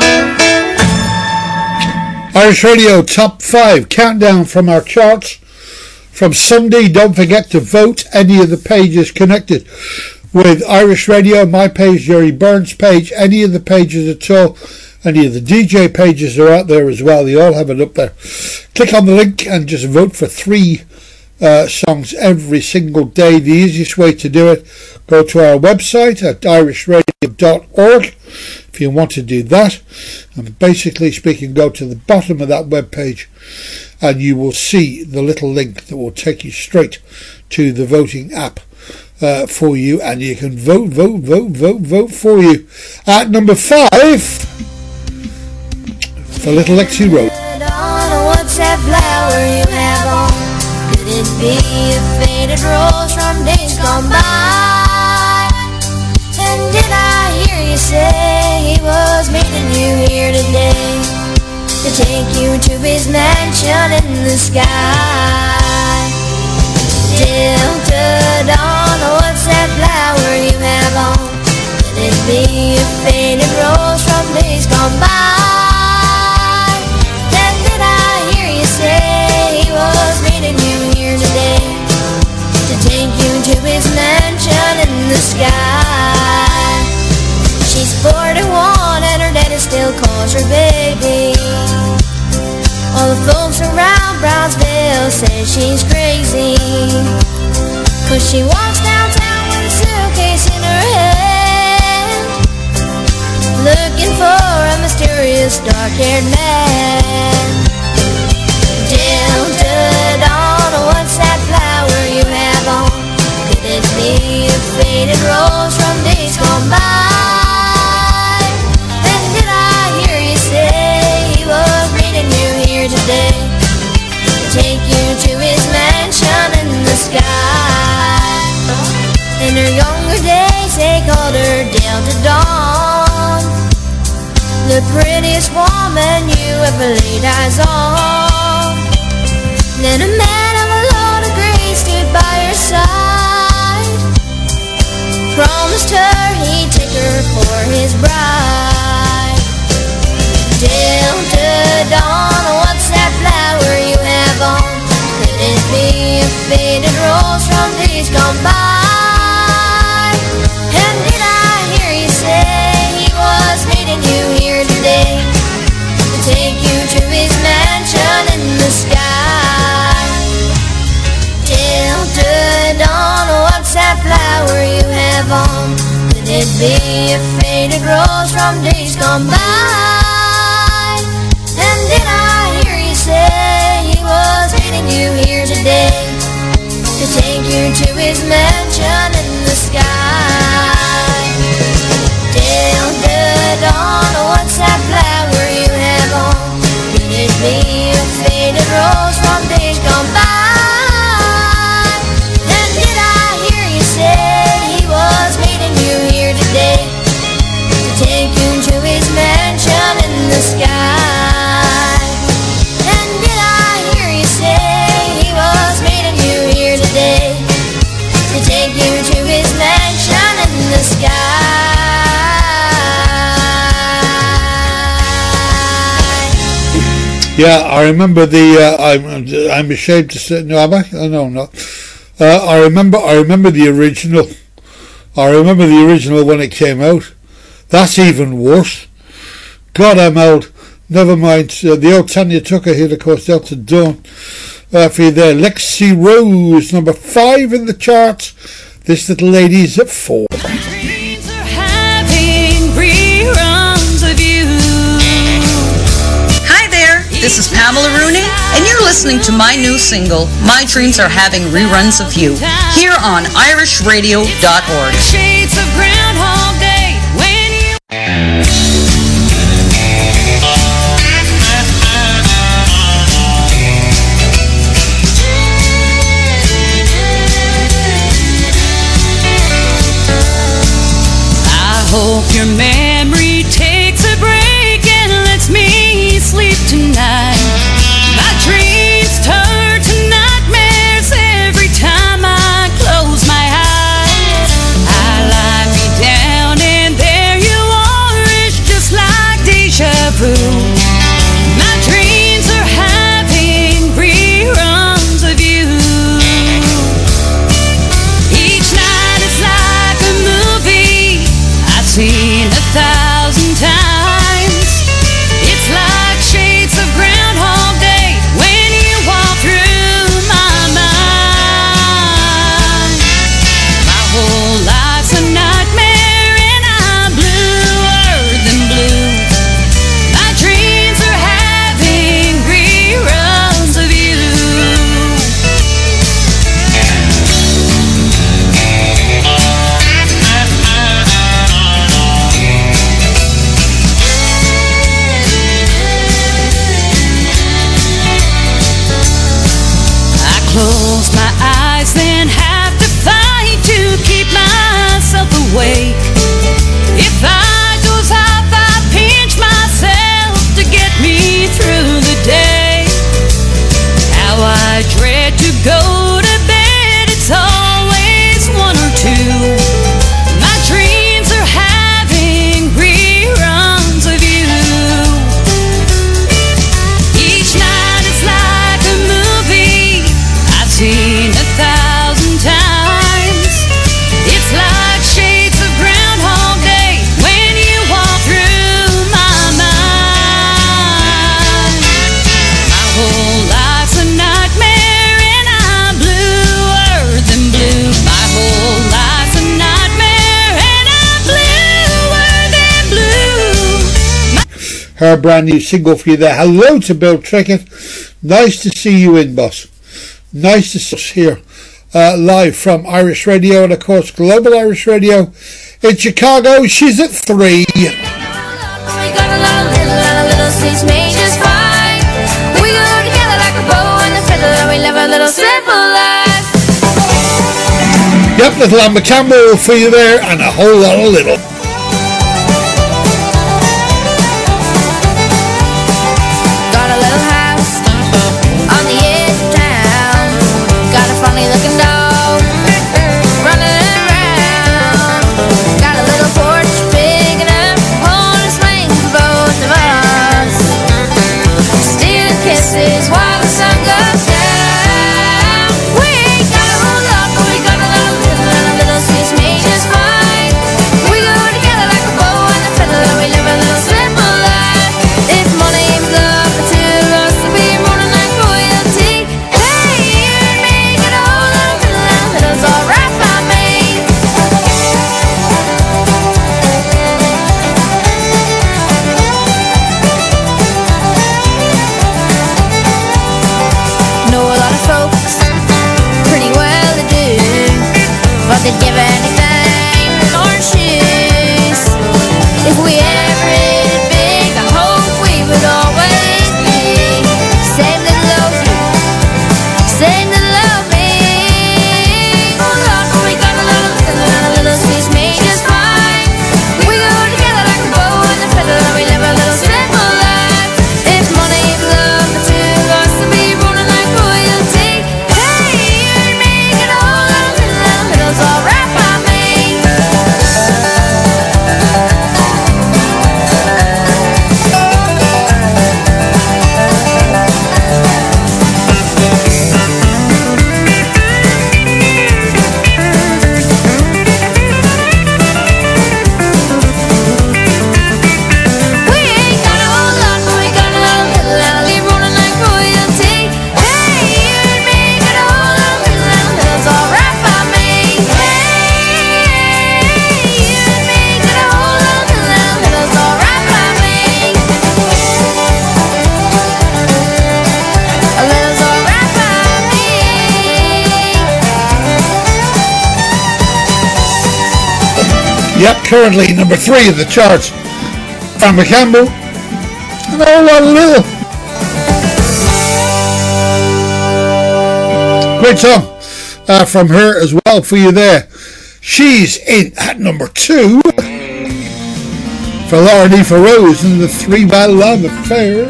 Speaker 6: Irish Radio Top 5 Countdown from our charts from Sunday. Don't forget to vote any of the pages connected with Irish Radio, my page, Jerry Burns' page, any of the pages at all. Any of the DJ pages are out there as well. They all have it up there. Click on the link and just vote for 3 songs every single day. The easiest way to do it, go to our website at irishradio.org if you want to do that, and basically speaking, go to the bottom of that web page and you will see the little link that will take you straight to the voting app for you, and you can vote for you. At number 5 for Little Lexi Road.
Speaker 3: What's that flower you have on? Could it be a faded rose from days gone by? And did I hear you say he was meeting you here today to take you to his mansion in the sky? Tilted on, what's that flower you have on? Could it be a faded rose from days gone by? And did I hear you say he was meeting you here today to take you to his mansion in the sky? She's 41 and her daddy still calls her baby. All the folks around Brownsville say she's crazy, 'cause she walks downtown with a suitcase in her hand, looking for a mysterious this dark-haired man. Delta Dawn, what's that flower you have on? Could it be a faded rose from days gone by? And did I hear you say he was meeting you here today to take you to his mansion in the sky? In her younger days they called her Delta Dawn, the prettiest woman you ever laid eyes on. Then a man of a lot of grace stood by her side, promised her he'd take her for his bride. Delta Dawn, what's that flower you have on? Could it be a faded rose from days gone by? And did I hear you say he was meeting you here today to take you to his mansion in the sky? Delta Dawn, what's that flower you have on? Could it be a faded rose from days gone by? And did I hear you say he was meeting you here today to take you to his mansion in the sky? Delta Dawn, what's that flower you have on? Could it be a faded rose from days gone by? And did I hear you say he was meeting you here today to take you to his mansion in the sky? And did I hear you say he was meeting you here today to take you to his mansion in the sky?
Speaker 6: Yeah, I remember I'm ashamed to say. No, am I? Oh, no, I'm not. I remember the original. I remember the original when it came out. That's even worse. God, I'm old. Never mind. The old Tanya Tucker here, of course, Delta Dawn. For you there, Lexi Rose, number 5 in the charts. This little lady's at 4.
Speaker 21: This is Pamela Rooney, and you're listening to my new single, My Dreams Are Having Reruns of You, here on irishradio.org.
Speaker 15: Shades of Groundhog Day when you... I hope your memory takes a break and lets me sleep tonight. My dreams turn to nightmares every time I close my eyes. I lie me down and there you are. It's just like deja vu. My dreams are having reruns of you. Each night is like a movie I've seen 1,000 times. It's like shades of ground.
Speaker 6: her brand new single for you there. Hello to Bill Trickett. Nice to see you in, boss. Nice to see us here live from Irish Radio and, of course, Global Irish Radio in Chicago. She's at 3. Yep, little Amber Campbell for you there, and a whole lot of little.
Speaker 3: Got a little house on the edge of town. Got a funny looking dog running around. Got a little porch big enough on a swing for both of us. Stealing kisses while the sun goes down. We ain't got a whole lot, but we got a little suits me just fine. We go together like a bow and a feather. We live a little simple life. If money ain't love, the two of us will be rolling like royalty. Hey, you and me get a whole little's alright by me. Know a lot of folks pretty well to do, but they'd give anything for our shoes. If we ever hit it big, I hope we would always be same that love you, same that love me. Oh Lord, but we got a little suits me just fine. We go together like a bow and a feather, we live a little simple life. If money is love, the two of us will be rolling like royalty. Hey, you and me get a whole little's alright by me. We ain't got a whole lot, but we got a little be rolling like royalty. Hey, you and me get a whole little's alright by me. Hey, you and me get a whole little's alright by me. A little's alright by me.
Speaker 6: Yep, currently number 3 of the charts. Amber Campbell, and a whole lot of little. Great song from her as well for you there. She's in at number 2 for Laura Nifa Rose and the 3 Mile Love Affair.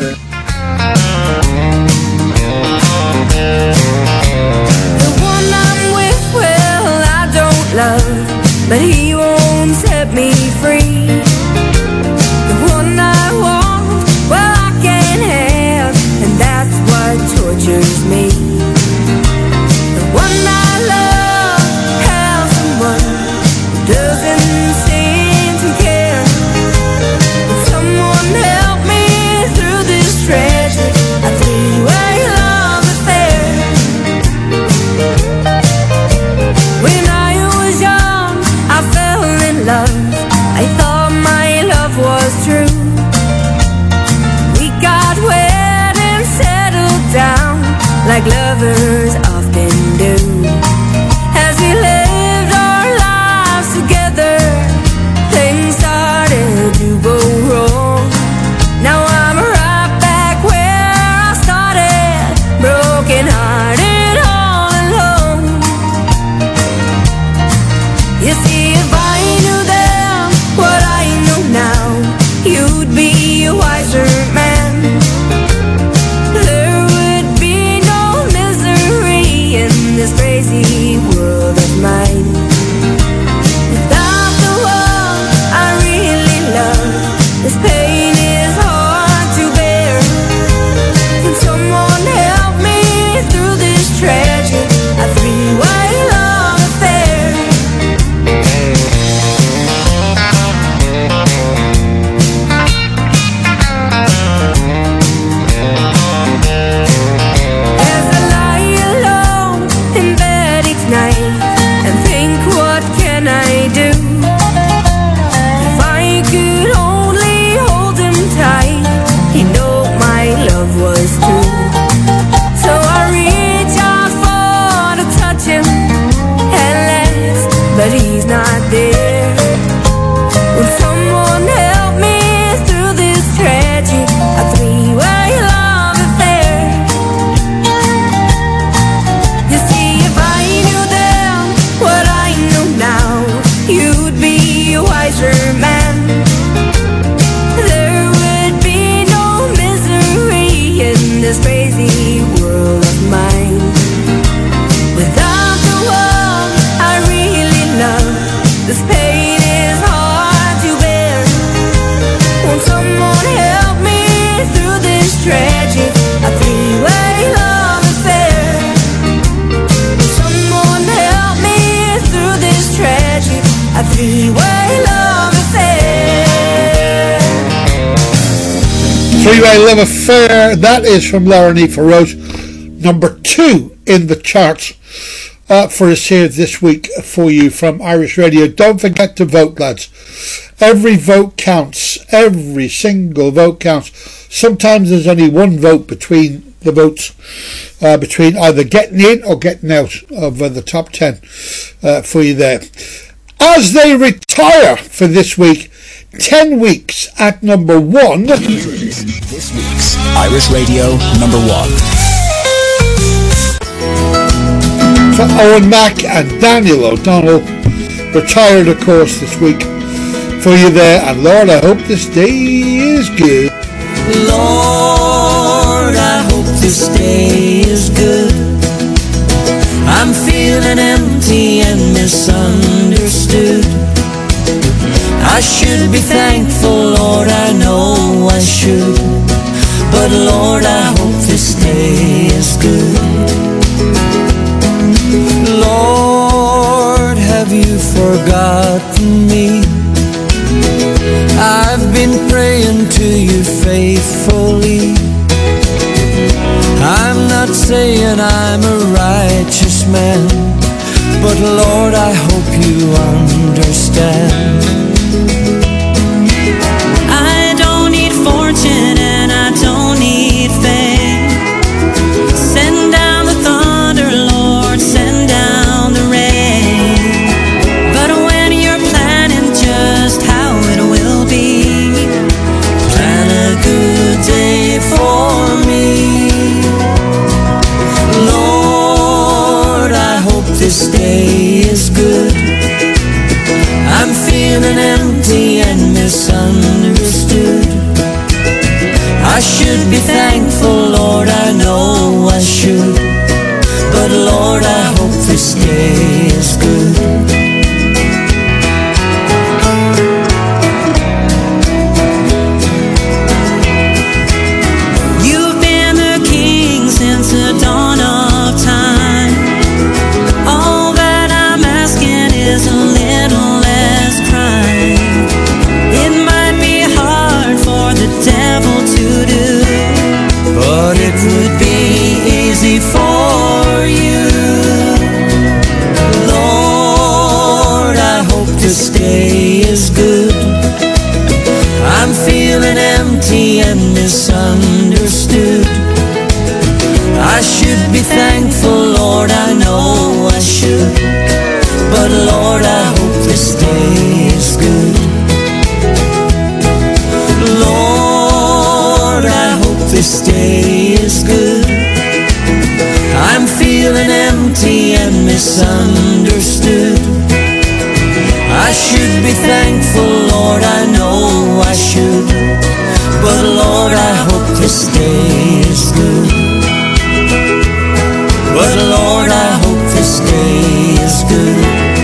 Speaker 3: The one I'm with, well, I don't love, but he won't set me free. The one I want, well, I can't have, and that's what tortures me. The one I love has someone who doesn't seem to care. Would someone help me through this tragic, a three-way love affair? When I was young, I fell in love. I thought my love was true. We got wed and settled down like lovers often do. As we lived our lives together, things started to go wrong. Now I'm right back where I started, broken hearted, all alone. You see, if I knew then what I know now, you'd be a wiser man. There would be no misery my dear. Would someone help me through this tragic, a three-way love affair? You see, if I knew then what I know now, you'd be a wiser man. There would be no misery in this crazy world of mine. Without the one I really love, this pain is hard to bear. Won't someone help me through this tragic, a three-way love affair? Someone help me through this tragic, a three-way love affair.
Speaker 6: Three-way love affair. That is from Laura Neefa Rose, number 2 in the charts for us here this week for you from Irish Radio. Don't forget to vote, lads. Every vote counts. Every single vote counts. Sometimes there's only one vote between the votes, between either getting in or getting out of the top 10 for you there. As they retire for this week, 10 weeks at number 1.
Speaker 2: This week's Irish Radio number 1.
Speaker 6: For Owen Mack and Daniel O'Donnell, retired of course this week for you there. And Lord, I hope this day is good.
Speaker 7: Lord, I hope this day is good. I'm feeling empty and misunderstood. I should be thankful, Lord, I know I should. But Lord, I hope this day is good. Lord, have you forgotten me? I've been praying to you faithfully. I'm not saying I'm a righteous man, but Lord, I hope you understand. I don't need fortune and I don't need fame. Send down the thunder, Lord, send down the rain. But when you're planning just how it will be, plan a good day for me. Lord, I hope this day is good. I'm feeling empty and misunderstood. I should be thankful, Lord, I know I should. But Lord, I hope this day is good. You've been the king since the dawn of time. All that I'm asking is a little less crime. It might be hard for the devil to do, but it would be easy for you. Lord, I hope this day is good. I'm feeling empty and misunderstood. I should be thankful, Lord, I know I should. But Lord, I hope this day is good. Lord, I hope this day is good. I'm feeling empty and misunderstood. I should be thankful, Lord, I know I should. But Lord, I hope this day is good. But Lord, I hope this day is good.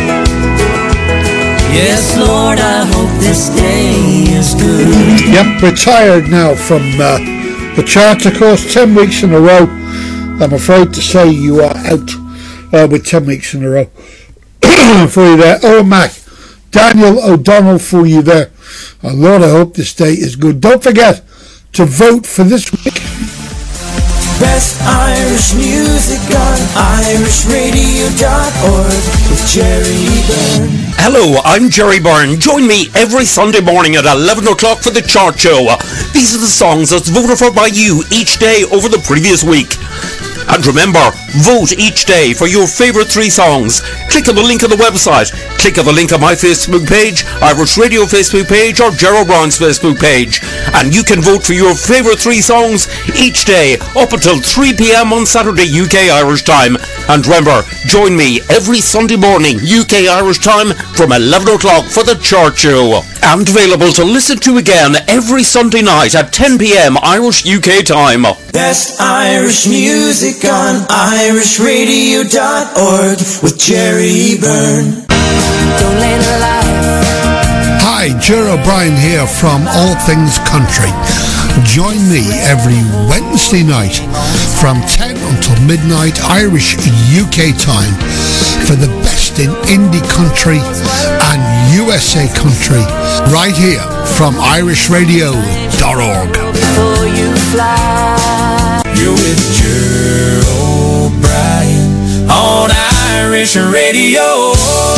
Speaker 7: Yes, Lord, I hope this day is good.
Speaker 6: Yep, retired now from the charts, of course, 10 weeks in a row. I'm afraid to say you are out with 10 weeks in a row for you there. Oh, Mac, Daniel O'Donnell for you there. Oh, Lord, I hope this day is good. Don't forget to vote for this week.
Speaker 7: Best Irish music on irishradio.org with Jerry Byrne.
Speaker 12: Hello, I'm Jerry Byrne. Join me every Sunday morning at 11 o'clock for the Chart Show. These are the songs that's voted for by you each day over the previous week. And remember, vote each day for your favourite 3 songs. Click on the link on the website. Click on the link on my Facebook page, Irish Radio Facebook page, or Gerald Brown's Facebook page. And you can vote for your favourite 3 songs each day up until 3 p.m. on Saturday UK Irish time. And remember, join me every Sunday morning UK Irish time from 11 o'clock for the Chart Show. And available to listen to again every Sunday night at 10 p.m. Irish UK time.
Speaker 4: Best Irish music on irishradio.org with Jerry Byrne. Don't let it lie.
Speaker 6: Hi, Ger O'Brien here from All Things Country. Join me every Wednesday night from 10 until midnight Irish UK time for the best in indie country and USA country right here from irishradio.org.
Speaker 4: Before you fly, you're with Ger O'Brien on Irish Radio.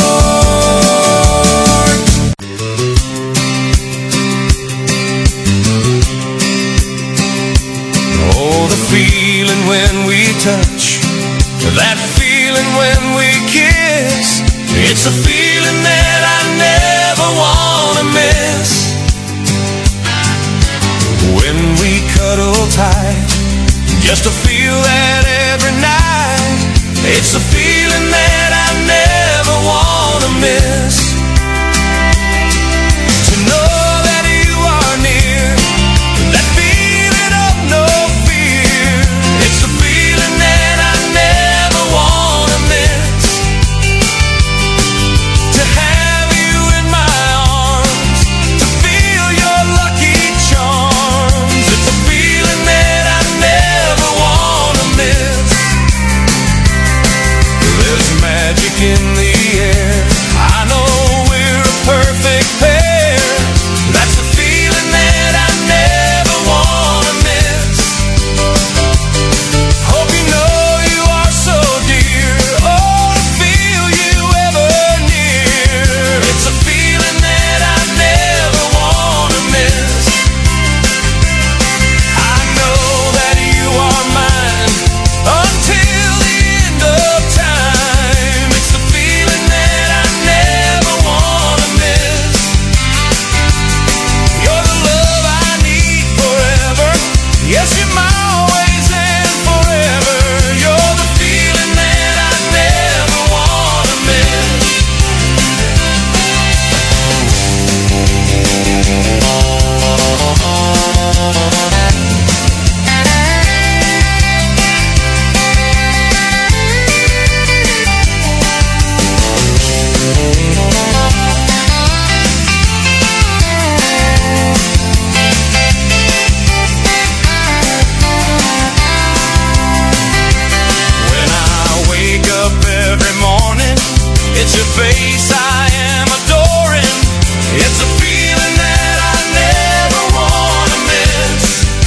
Speaker 10: Feeling when we touch, that feeling when we kiss, it's a feeling that I never wanna miss. When we cuddle tight, just to feel that every night, it's a feeling that I never wanna miss. To know that you are near, that feeling of no fear, it's a feeling that I never wanna miss. To have you in my arms, to feel your lucky charms, it's a feeling that I never wanna miss. There's magic in the air, I know we're a perfect pair. That's the feeling that I never wanna miss. Hope you know you are so dear, oh, to feel you ever near, it's a feeling that I never wanna miss. I know that you are mine until the end of time, it's the feeling that I never wanna miss. You're the love I need forever, yes, you're my always and forever. You're the feeling that I never wanna miss. When I wake up every morning, it's your face I am adoring. It's a feeling that I never wanna miss.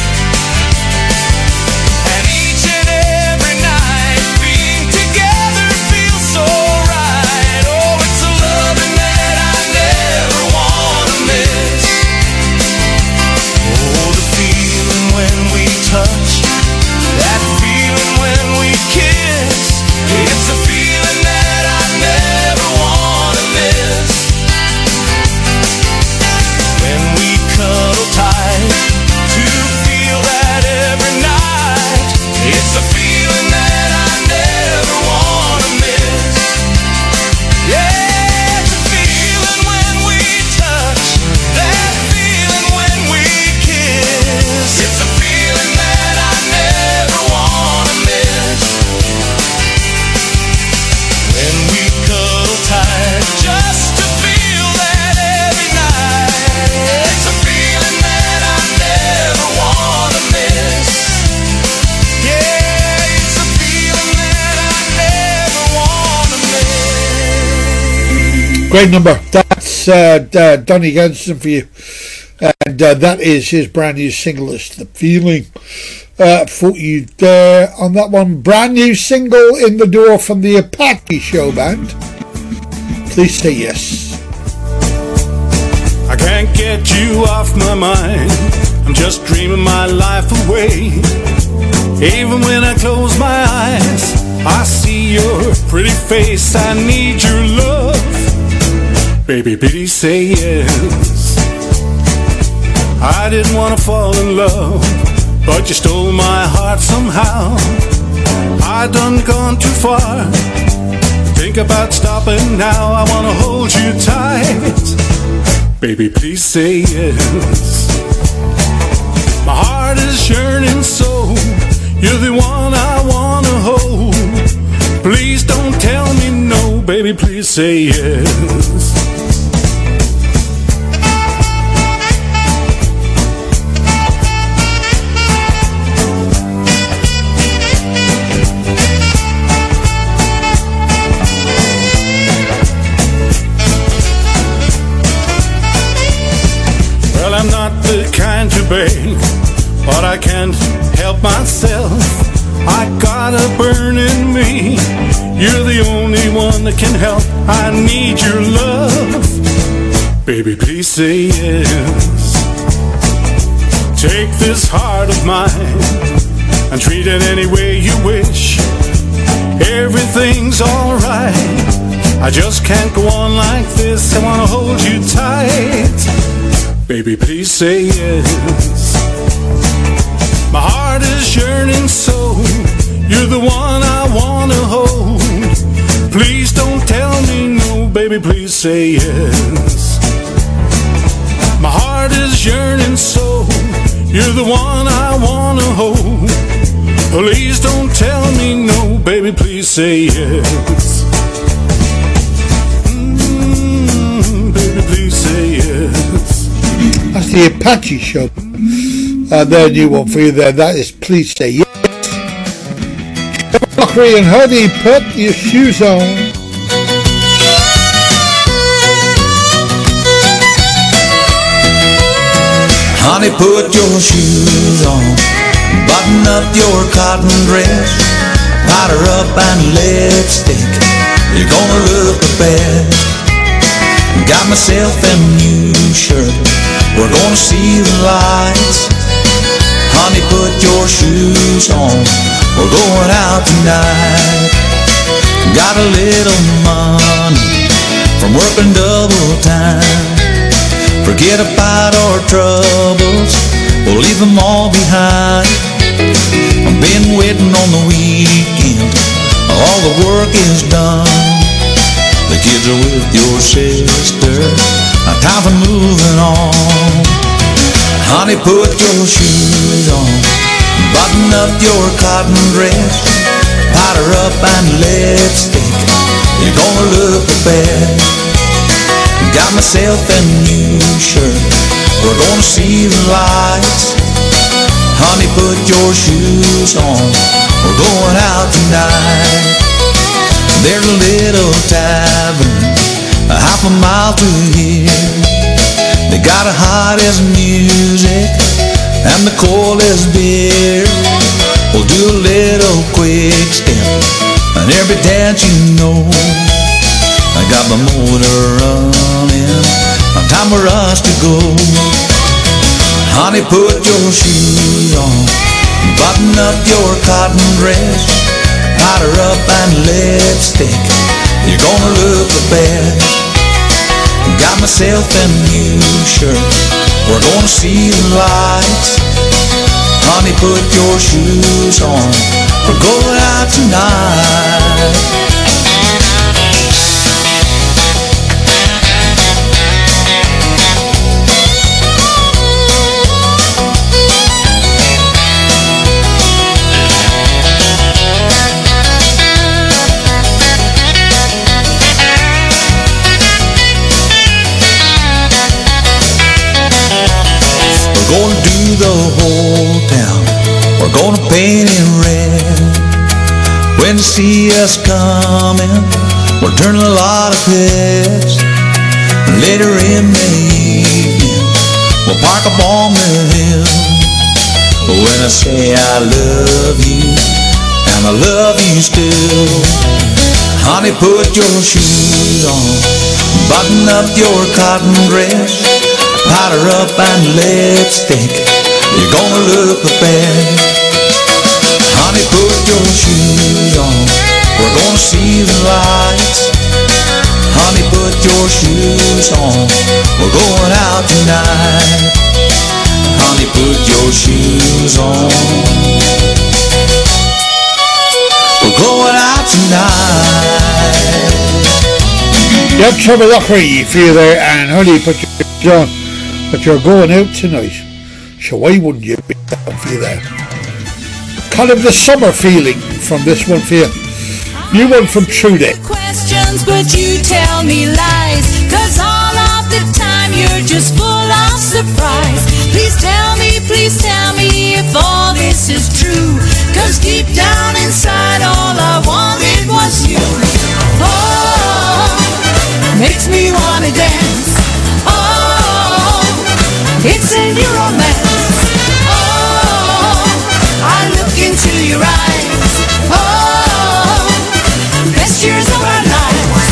Speaker 10: And each and every night, being together feels so right. Oh, it's a loving that I never wanna miss. Oh, the feeling when we touch, that feeling when we kiss, it's a feeling that I never wanna miss. When we cuddle tight, to feel that every night, it's a feeling that I never wanna miss. Yeah, it's a feeling when we touch, that feeling when we kiss, it's a feeling that I never wanna miss. When we cuddle tight, just to feel that every night, it's a feeling that I never wanna miss. Yeah, it's a feeling that I never wanna miss.
Speaker 6: Great number. That's Donny Ganson for you. And that is his brand new single, It's the Feeling. For you there on that one. Brand new single in the door from the Apache Show Band. Please say yes.
Speaker 18: I can't get you off my mind, I'm just dreaming my life away. Even when I close my eyes, I see your pretty face. I need your love. Baby, please say yes. I didn't want to fall in love, but you stole my heart somehow. I done gone too far. Think about stopping now. I want to hold you tight. Baby, please say yes. My heart is yearning so. You're the one I want to hold. Please don't tell me no. Baby, please say yes. Well, I'm not the kind to beg, but I can't help myself. I got a burn in me. You're the only one that can help. I need your love. Baby, please say yes. Take this heart of mine and treat it any way you wish. Everything's alright. I just can't go on like this. I wanna hold you tight. Baby, please say yes. My heart is yearning so. You're the one I wanna hold. Please don't tell me no. Baby, please say yes. My heart is yearning so. You're the one I wanna hold. Please don't tell me no. Baby, please say yes. Baby, please say yes.
Speaker 6: That's the Apache Show. Their new one for you there. That is Please Say Yes. Mockery and Honey, put your shoes on.
Speaker 5: Honey, put your shoes on. Button up your cotton dress. Powder up and lipstick. You're gonna look the best. Got myself a new shirt. We're gonna see the lights. Honey, put your shoes on. We're going out tonight. Got a little money from working double time. Forget about our troubles. We'll leave them all behind. I've been waiting on the weekend. All the work is done. The kids are with your sister. Now time for moving on. Honey, put your shoes on. Button up your cotton dress. Powder up and lipstick. You're gonna look the best. Got myself a new shirt. We're gonna see the lights. Honey, put your shoes on. We're going out tonight. There's a little tavern a half a mile to here. They got the hottest music and the coldest beer. We'll do a little quick step and every dance you know. I got my motor running, time for us to go. Honey, put your shoes on. Button up your cotton dress. Powder up and lipstick. You're gonna look the best. Got myself a new shirt. We're gonna see the lights. Honey, put your shoes on. We're going out tonight. We're gonna do the whole town. We're gonna paint it red. When you see us coming, we're turning a lot of heads. Later in the evening, we'll park up on the hill. When I say I love you, and I love you still. Honey, put your shoes on. Button up your cotton dress. Powder up and lipstick. You're gonna look the best. Honey, put your shoes on. We're gonna see the lights. Honey, put your shoes on. We're going out tonight. Honey, put your shoes on. We're going out tonight.
Speaker 6: Yep, Trevor Lockery for you there, and honey, put your shoes on. But you're going out tonight. So why wouldn't you be down for you there? Kind of the summer feeling from this one for you. New one from Trudy.
Speaker 9: Questions, but you tell me lies. Cause all of the time you're just full of surprise. Please tell me if all this is true. Cause deep down inside all I wanted was you. Oh, makes me wanna dance. Oh, it's in your romance. Oh, I look into your eyes. Oh, best years of our lives.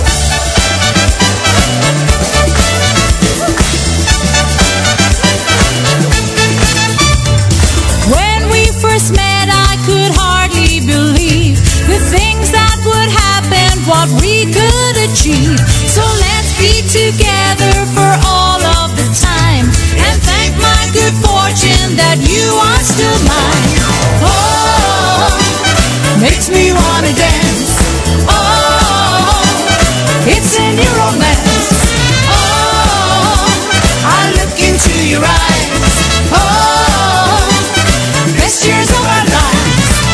Speaker 9: When we first met, I could hardly believe the things that would happen, what we could achieve. So let's be together for all of the time, and thank my good fortune that you are still mine. Oh, makes me wanna dance. Oh, it's in your romance. Oh, I look into your eyes. Oh, best years of our lives.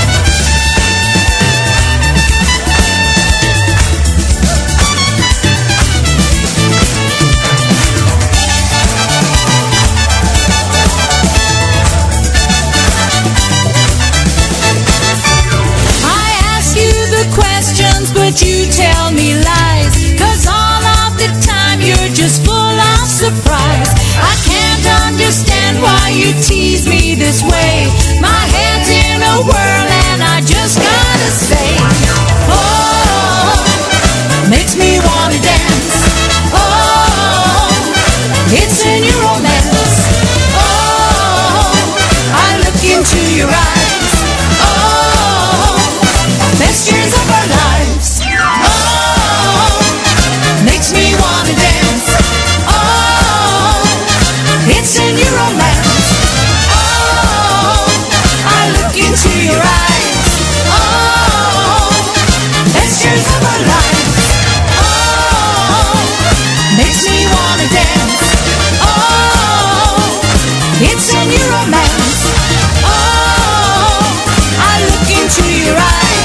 Speaker 9: But you tell me lies. Cause all of the time you're just full of surprise. I can't understand why you tease me this way. My head's in a whirl and I just gotta say, oh, makes me wanna dance. Oh, it's in your romance. Oh, I look into your eyes. Oh, best years of our lives. Oh, makes me wanna dance. Oh, it's in your romance. Oh, I look into your eyes. Oh, best years of our lives. Oh, makes me wanna dance. Oh, it's in your romance. Oh, I look into your eyes.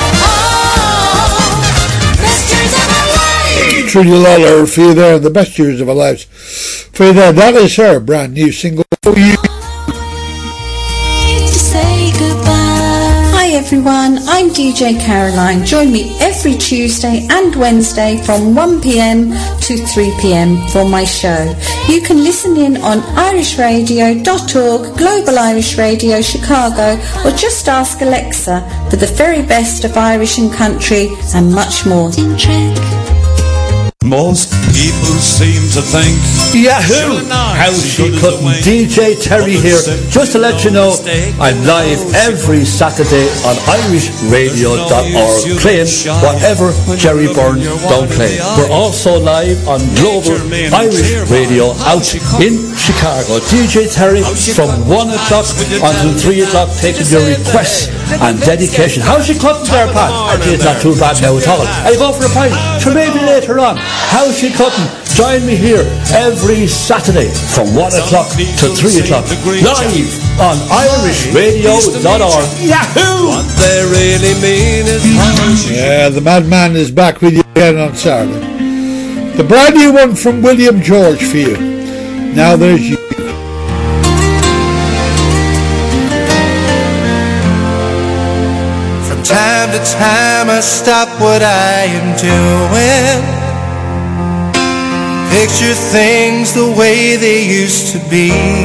Speaker 6: Trudy Lawler for you there, the best years of our lives. For you there, that is her brand new single for you.
Speaker 22: Hi everyone, I'm DJ Caroline. Join me every Tuesday and Wednesday from 1pm to 3pm for my show. You can listen in on irishradio.org, Global Irish Radio Chicago, or just ask Alexa for the very best of Irish and country and much more.
Speaker 12: Most people seem to think
Speaker 23: Yahoo! How she couldn't. DJ Terry here. Just to let you know, I'm live every Saturday on irishradio.org playing whatever Jerry Byrne don't play. We're also live on Global Irish Radio out in Chicago. DJ Terry from 1 o'clock until 3 o'clock taking your requests and dedication. How's she cutting there, Pat? Actually, it's not too bad now at all. I go for a pint. So maybe later on. How's she cutting? Join me here every Saturday from 1 o'clock to 3 o'clock. Live on irishradio.org. Yahoo!
Speaker 4: What they really mean is
Speaker 6: yeah, the Madman is back with you again on Saturday. The brand new one from William George for you. Now there's you.
Speaker 8: From time to time I stop what I am doing, picture things the way they used to be.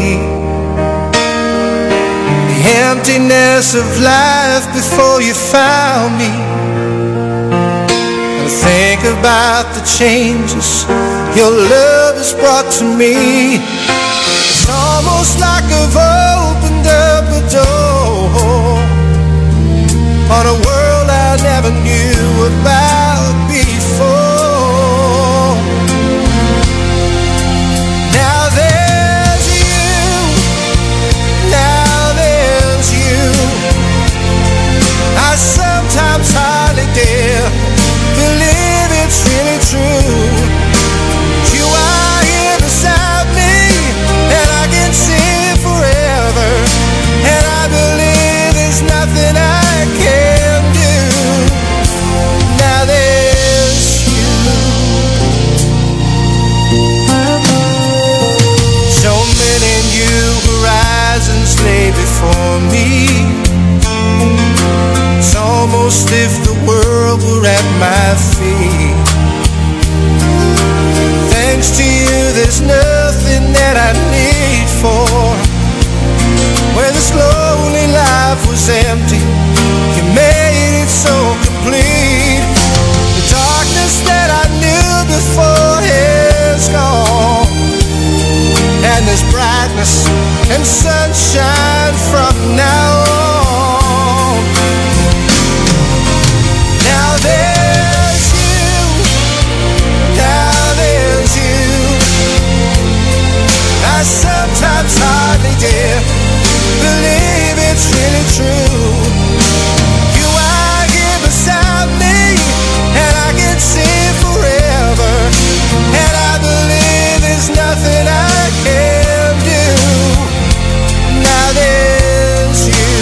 Speaker 8: The emptiness of life before you found me, and think about the changes your love has brought to me. It's almost like I've opened up a door
Speaker 4: on a world I never knew about before. Now there's you, now there's you. I sometimes hardly dare believe it's really true. You are here beside me, and I can see it forever. And I believe there's nothing I can do. Now there's you. So many new horizons lay before me. It's almost if the world were at my feet. Thanks to you, there's nothing that I need for. Where this lonely life was empty, you made it so complete. The darkness that I knew before is gone, and there's brightness and sunshine from now on. Now there's you, now there's you. I sometimes hardly dare believe it's really true. You are here beside me, and I can see forever. And I believe there's nothing I can do. Now there's you.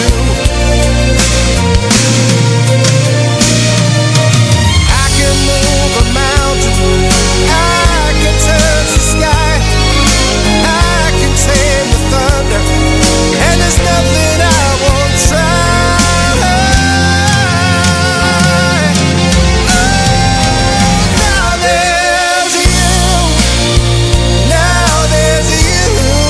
Speaker 4: I can move a mountain, I can touch the sky, I can tame the thunder, and there's nothing I won't try. Now there's you, now there's you.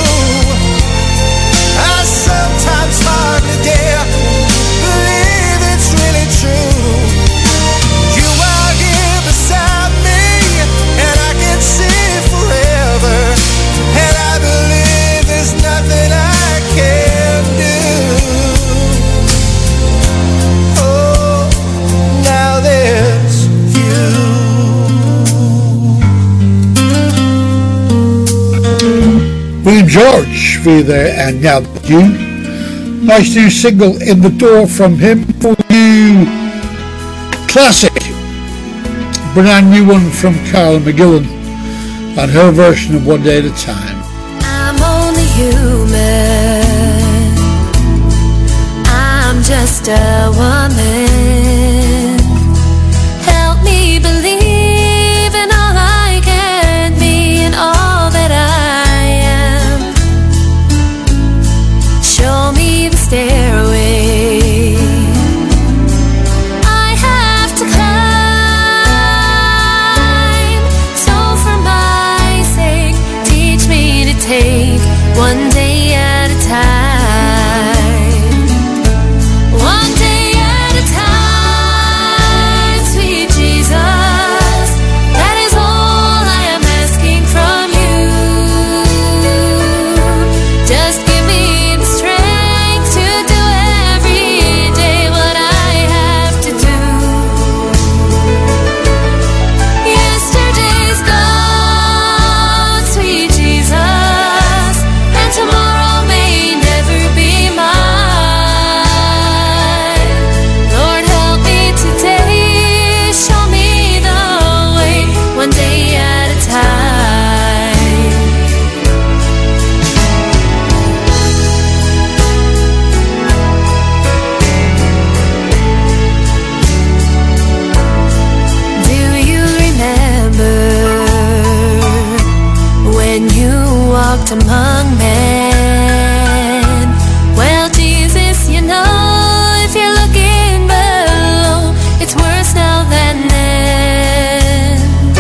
Speaker 4: I sometimes hardly dare believe it's really true. You are here beside me, and I can see forever. And I believe there's nothing I can do. Oh, now there's you.
Speaker 6: William George for you there, and now you. Nice new single in the door from him for you. Classic. Brand new one from Carla McGillan and her version of One Day at a Time.
Speaker 3: I'm only human. I'm just a woman. Help me believe in all I can be and all that I am. Show me the stairway I have to climb. So for my sake, teach me to take one day at a time. One day at a time, sweet Jesus. That is all I am asking from you. Just give me the strength to do every day what I have to do. Yesterday's gone, sweet Jesus, and tomorrow may never be mine. Lord, help me today, show me the way, one day at a time. Do you remember when you walked among men? Well, Jesus, you know, if you're looking below, it's worse now than then.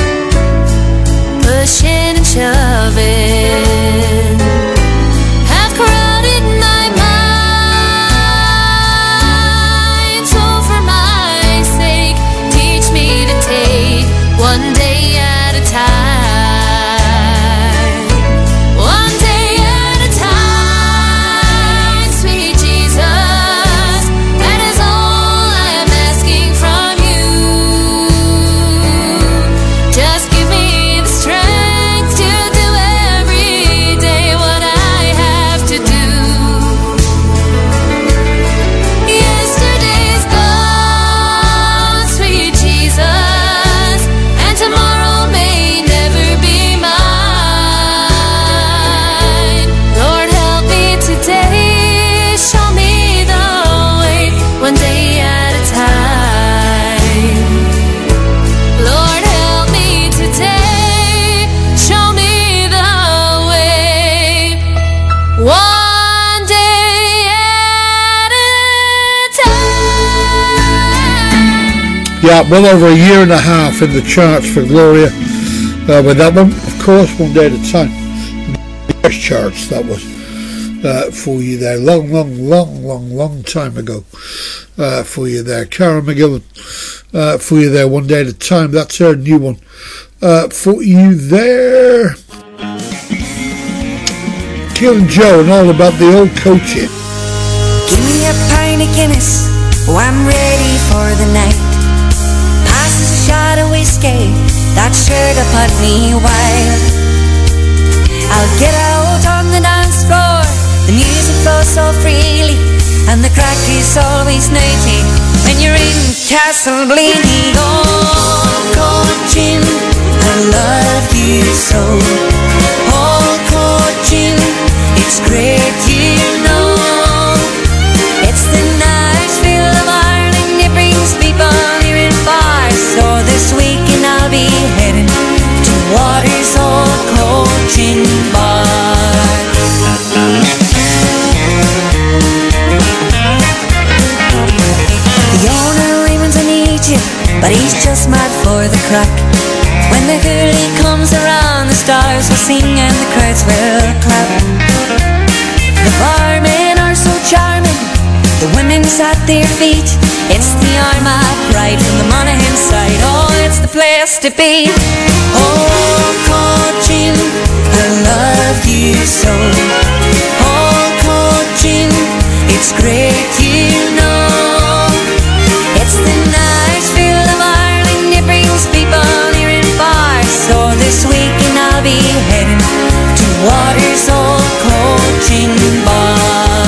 Speaker 3: Pushing and shoving have crowded my mind. So for my sake, teach me to take one day at a time. One day at a time.
Speaker 6: Yeah, well over a year and a half in the charts for Gloria with that one, of course, One Day at a Time. First charts, that was for you there. Long time ago for you there. Cara McGillan for you there, One Day at a Time. That's her new one for you there. Kieran Joe and All About the Old Coaching.
Speaker 3: Give me a pint of Guinness, oh I'm ready for the night. Passes a shot of whiskey, that's sure to put me wild. I'll get out on the dance floor, the music flows so freely, and the crack is always 90 when you're in Castle Bleedy. Oh, coaching, I love you so. Oh, coaching, it's great, you know. It's the Nashville of Ireland, it brings people near and far. So this weekend I'll be heading to Waters Old Coaching Bar. The owner Raymond's an Egypt, but he's just mad for the crack. When the hurley comes around, the stars will sing and the crowds will clap. The barmen are so charming, the women's at their feet. It's the Armagh Pride from the Monaghan side. Oh, it's the place to be. Oh, coaching, I love you so. Oh, coaching, it's great, you know. It's the Nashville of Ireland, it brings people near and far. So this weekend I'll be heading to Waters Old Coaching Bar.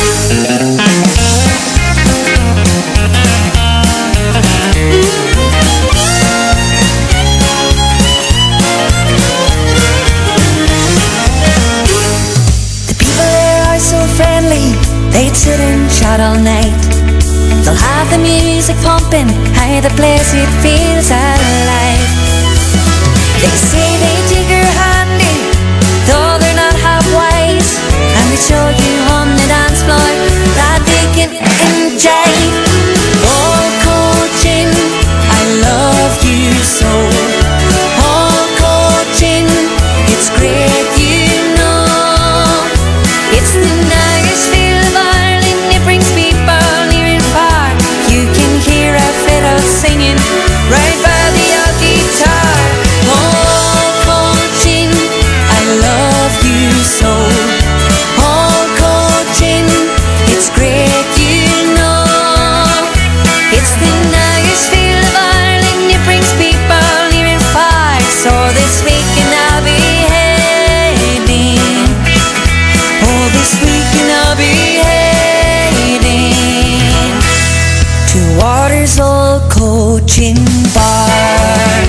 Speaker 3: They'd sit and chat all night. They'll have the music pumping, how the place it feels alive. They say they dig her handy, though they're not half wise, and they show you on the dance floor that they can enjoy. Oh, coaching, I love you so. Oh, coaching, it's great, you know. It's the Nashville of Ireland, it brings people near and far. You can hear a fiddle singing right by the old guitar. Oh, coaching, I love you so. Oh, coaching, it's great, you know. It's the Nashville of Ireland, it brings people near and far. So this weekend I'll be heading. Oh, this weekend I'll be heading to Waters Old Coaching Bar.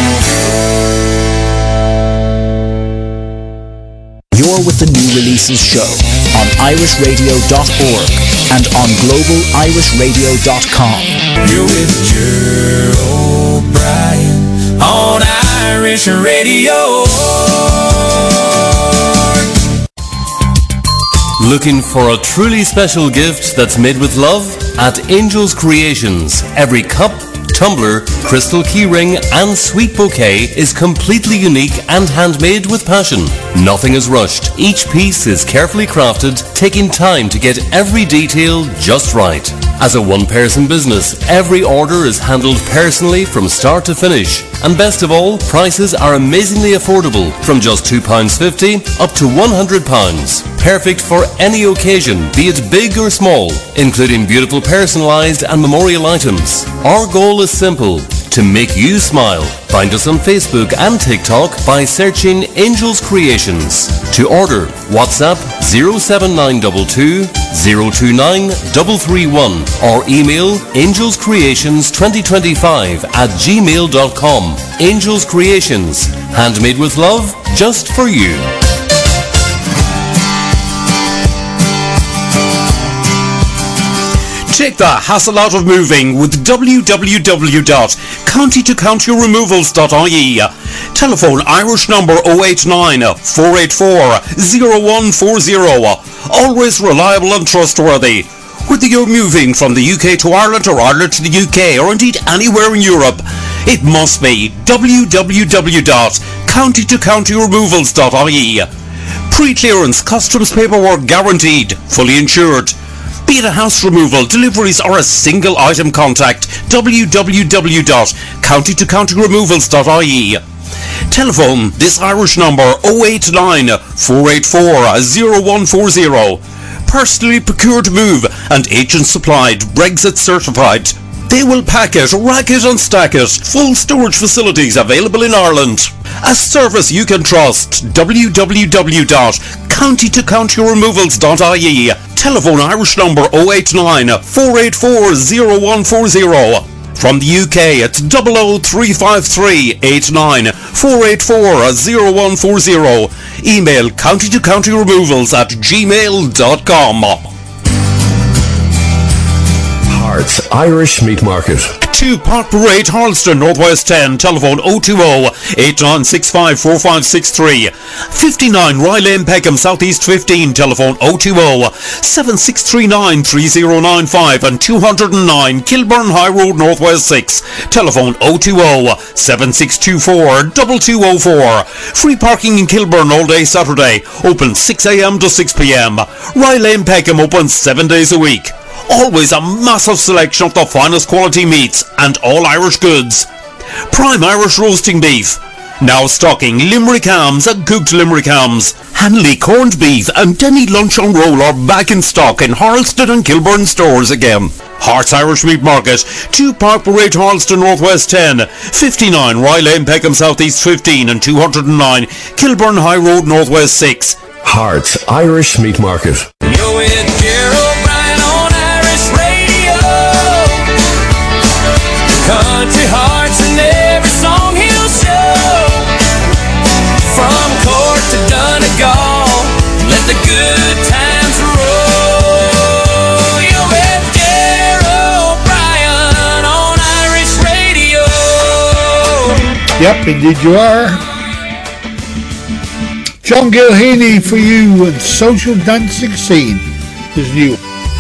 Speaker 2: You're with the New Releases Show on irishradio.org and on globalirishradio.com.
Speaker 5: You're with Joe O'Brien on Irish Radio.
Speaker 11: Looking for a truly special gift that's made with love? At Angels Creations, every cup, tumbler, crystal keyring and sweet bouquet is completely unique and handmade with passion. Nothing is rushed. Each piece is carefully crafted, taking time to get every detail just right. As a one-person business, every order is handled personally from start to finish. And best of all, prices are amazingly affordable, from just £2.50 up to £100. Perfect for any occasion, be it big or small, including beautiful personalised and memorial items. Our goal is simple: to make you smile. Find us on Facebook and TikTok by searching Angels Creations. To order, WhatsApp 07922 029 331 or email angelscreations2025@gmail.com. Angels Creations, handmade with love, just for you.
Speaker 12: Take the hassle out of moving with www.county-to-county-removals.ie. Telephone Irish number 089 484 0140. Always reliable and trustworthy. With Whether you're moving from the UK to Ireland or Ireland to the UK, or indeed anywhere in Europe, it must be www.countytocountyremovals.ie. Pre-clearance customs paperwork guaranteed, fully insured. Be it a house removal, deliveries or a single item, contact www.countytocountyremovals.ie. Telephone this Irish number 089 484 0140. Personally procured move and agent supplied, Brexit certified. They will pack it, rack it and stack it. Full storage facilities available in Ireland. A service you can trust. www.countytocountyremovals.ie. Telephone Irish number 089 484 0140. From the UK, it's 00353 89 484 0140. Email countytocountyremovals@gmail.com.
Speaker 13: Hearts Irish Meat Market.
Speaker 12: 2 Park Parade, Harleston, Northwest 10. Telephone 020-8965-4563. 59 Rye Lane, Peckham, Southeast 15. Telephone 020-7639-3095 and 209 Kilburn High Road, Northwest 6. Telephone 020-7624-2204. Free parking in Kilburn all day Saturday. Open 6 a.m. to 6 p.m. Rye Lane, Peckham open 7 days a week. Always a massive selection of the finest quality meats and all Irish goods. Prime Irish roasting beef. Now stocking Limerick hams and cooked Limerick hams. Hanley corned beef and Denny lunch and roll are back in stock in Harleston and Kilburn stores again. Hearts Irish Meat Market, 2 Park Parade, Harleston, Northwest 10, 59 Rye Lane, Peckham, Southeast 15 and 209 Kilburn High Road, Northwest 6.
Speaker 13: Hearts Irish Meat Market.
Speaker 7: You're with Gerald Bryan on Irish Radio. Country hearts and every song he'll show. From Cork to Donegal, let the good times roll. You're with Gerald Bryan on Irish Radio.
Speaker 6: Yep, indeed you are. John Gilheany for you, and Social Dancing Scene is new.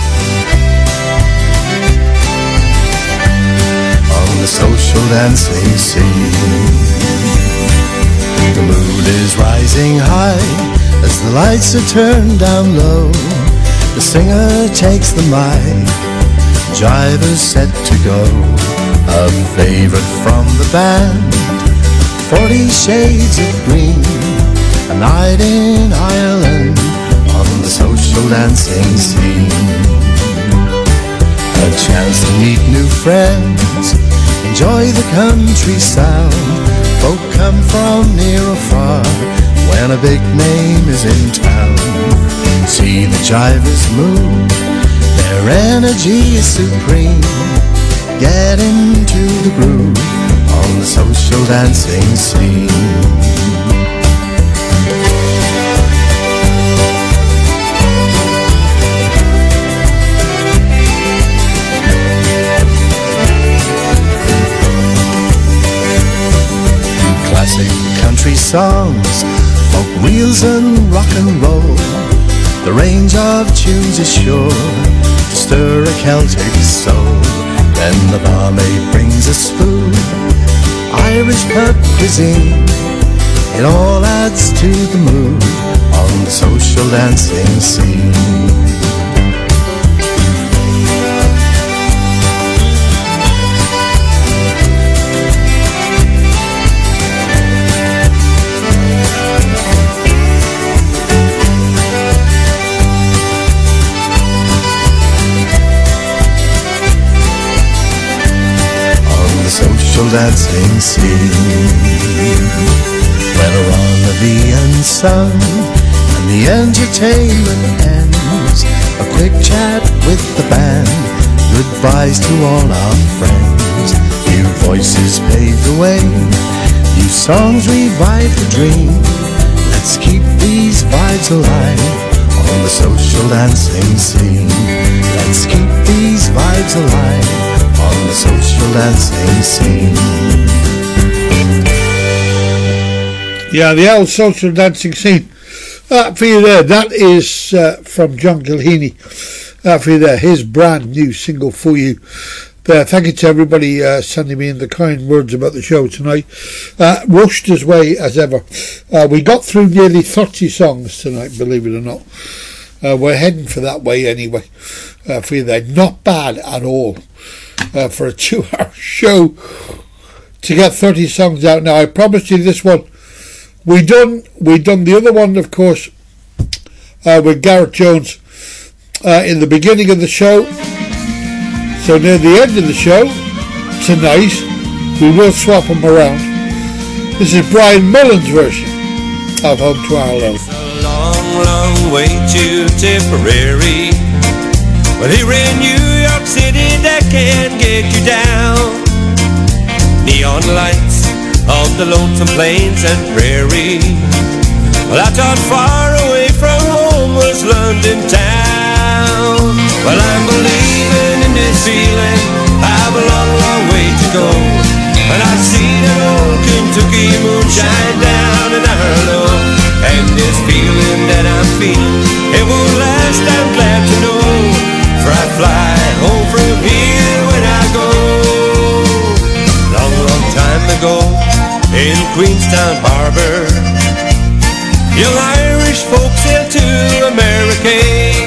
Speaker 4: On the social dancing scene, the mood is rising high as the lights are turned down low. The singer takes the mic, jive is set to go. A favorite from the band, 40 Shades of Green. A night in Ireland on the social dancing scene. A chance to meet new friends, enjoy the country sound. Folk come from near or far when a big name is in town. See the jivers move, their energy is supreme. Get into the groove on the social dancing scene. Classic country songs, folk reels and rock and roll. The range of tunes is sure to stir a Celtic soul. Then the barmaid brings a spoon, Irish pub cuisine. It all adds to the mood on the social dancing scene. Dancing scene, where a rendezvous and sung, and the entertainment ends. A quick chat with the band, goodbyes to all our friends. New voices pave the way, new songs revive the dream. Let's keep these vibes alive on the social dancing scene. Let's keep these vibes alive on the social dancing scene.
Speaker 6: Yeah, the old social dancing scene. For you there, that is from John Gilheany. for you there. His brand new single for you. Thank you to everybody sending me in the kind words about the show tonight. Rushed as way as ever. We got through nearly 30 songs tonight, believe it or not. We're heading for that way anyway. For you there. Not bad at all for a 2-hour show to get 30 songs out. Now I promised you this one. We done the other one, of course, with Gareth Jones in the beginning of the show. So near the end of the show tonight, we will swap them around. This is Brian Mullen's version of Home to Ireland.
Speaker 1: It's a long, long way to Tipperary, but here in New York City that can get you down. Neon lights on the lonesome plains and prairie. Well, I thought far away from home was London town. Well, I'm believing in this feeling, I've a long, long way to go. And I see that old Kentucky moonshine down in Ireland. And this feeling that I'm feeling, it won't last, I'm glad to know. For I fly home from here when I go. Long, long time ago in Queenstown Harbor, young Irish folks sailed to America.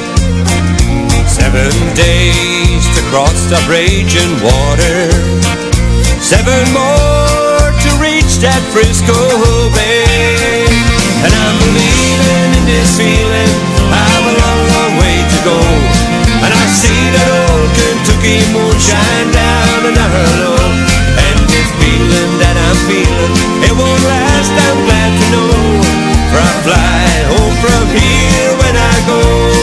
Speaker 1: 7 days to cross the raging water, 7 more to reach that Frisco Bay. And I'm believing in this feeling, I've a long, long way to go. And I see that old Kentucky moonshine down in Ireland. And this feeling that I'm feeling, it won't last, I'm glad to know. For I fly home from here when I go.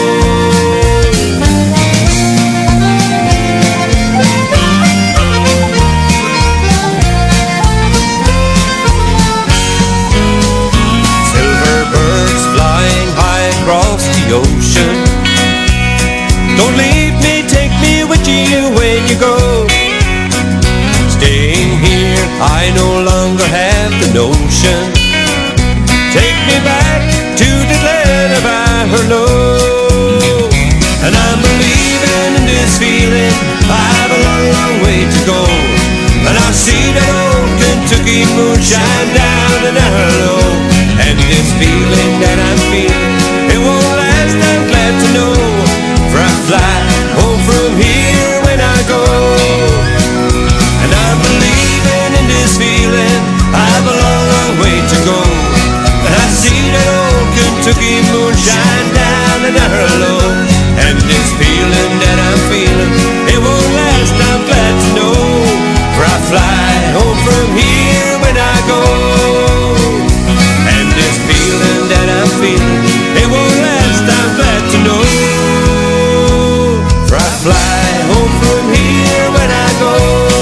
Speaker 1: Across the ocean, don't leave me, take me with you when you go. Staying here, I no longer have the notion. Take me back to the land of Ireland. And I'm believing in this feeling, I have a long, long way to go. And I see that old Kentucky moonshine down in Ireland. And this feeling that I'm feeling, it won't last, I'm glad to know. For I fly home from here when I go. And I'm believing in this feeling, I've a long, long way to go. And I see that old Kentucky moonshine down in Ireland. And this feeling that I'm feeling, it won't last, I'm glad to know. For I fly home from here when I go. And this feeling that I'm feeling, it won't last, I'm glad to know. For I fly home from here when I go.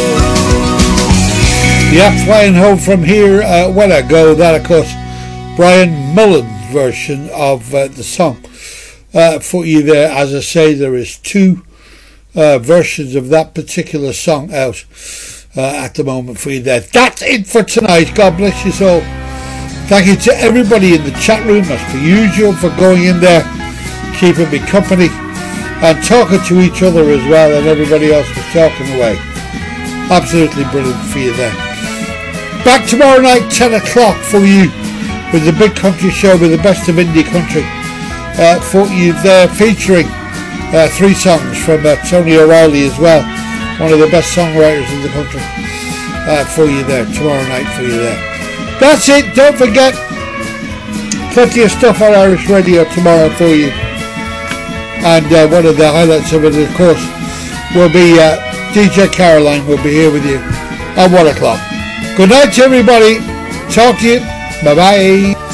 Speaker 6: Yeah, flying home from here when I go. That, of course, Brian Mullen's version of the song. For you there, as I say, there is 2 versions of that particular song out at the moment for you there. That's it for tonight. God bless you all. Thank you to everybody in the chat room, as per usual, for going in there, keeping me company, and talking to each other as well, and everybody else was talking away. Absolutely brilliant for you there. Back tomorrow night, 10 o'clock for you, with the Big Country Show with the best of indie country. For you there, featuring 3 songs from Tony O'Reilly as well, one of the best songwriters in the country. For you there, tomorrow night for you there. That's it, don't forget, plenty of stuff on Irish Radio tomorrow for you. And one of the highlights of it, of course, will be DJ Caroline will be here with you at 1 o'clock. Good night to everybody. Talk to you. Bye-bye.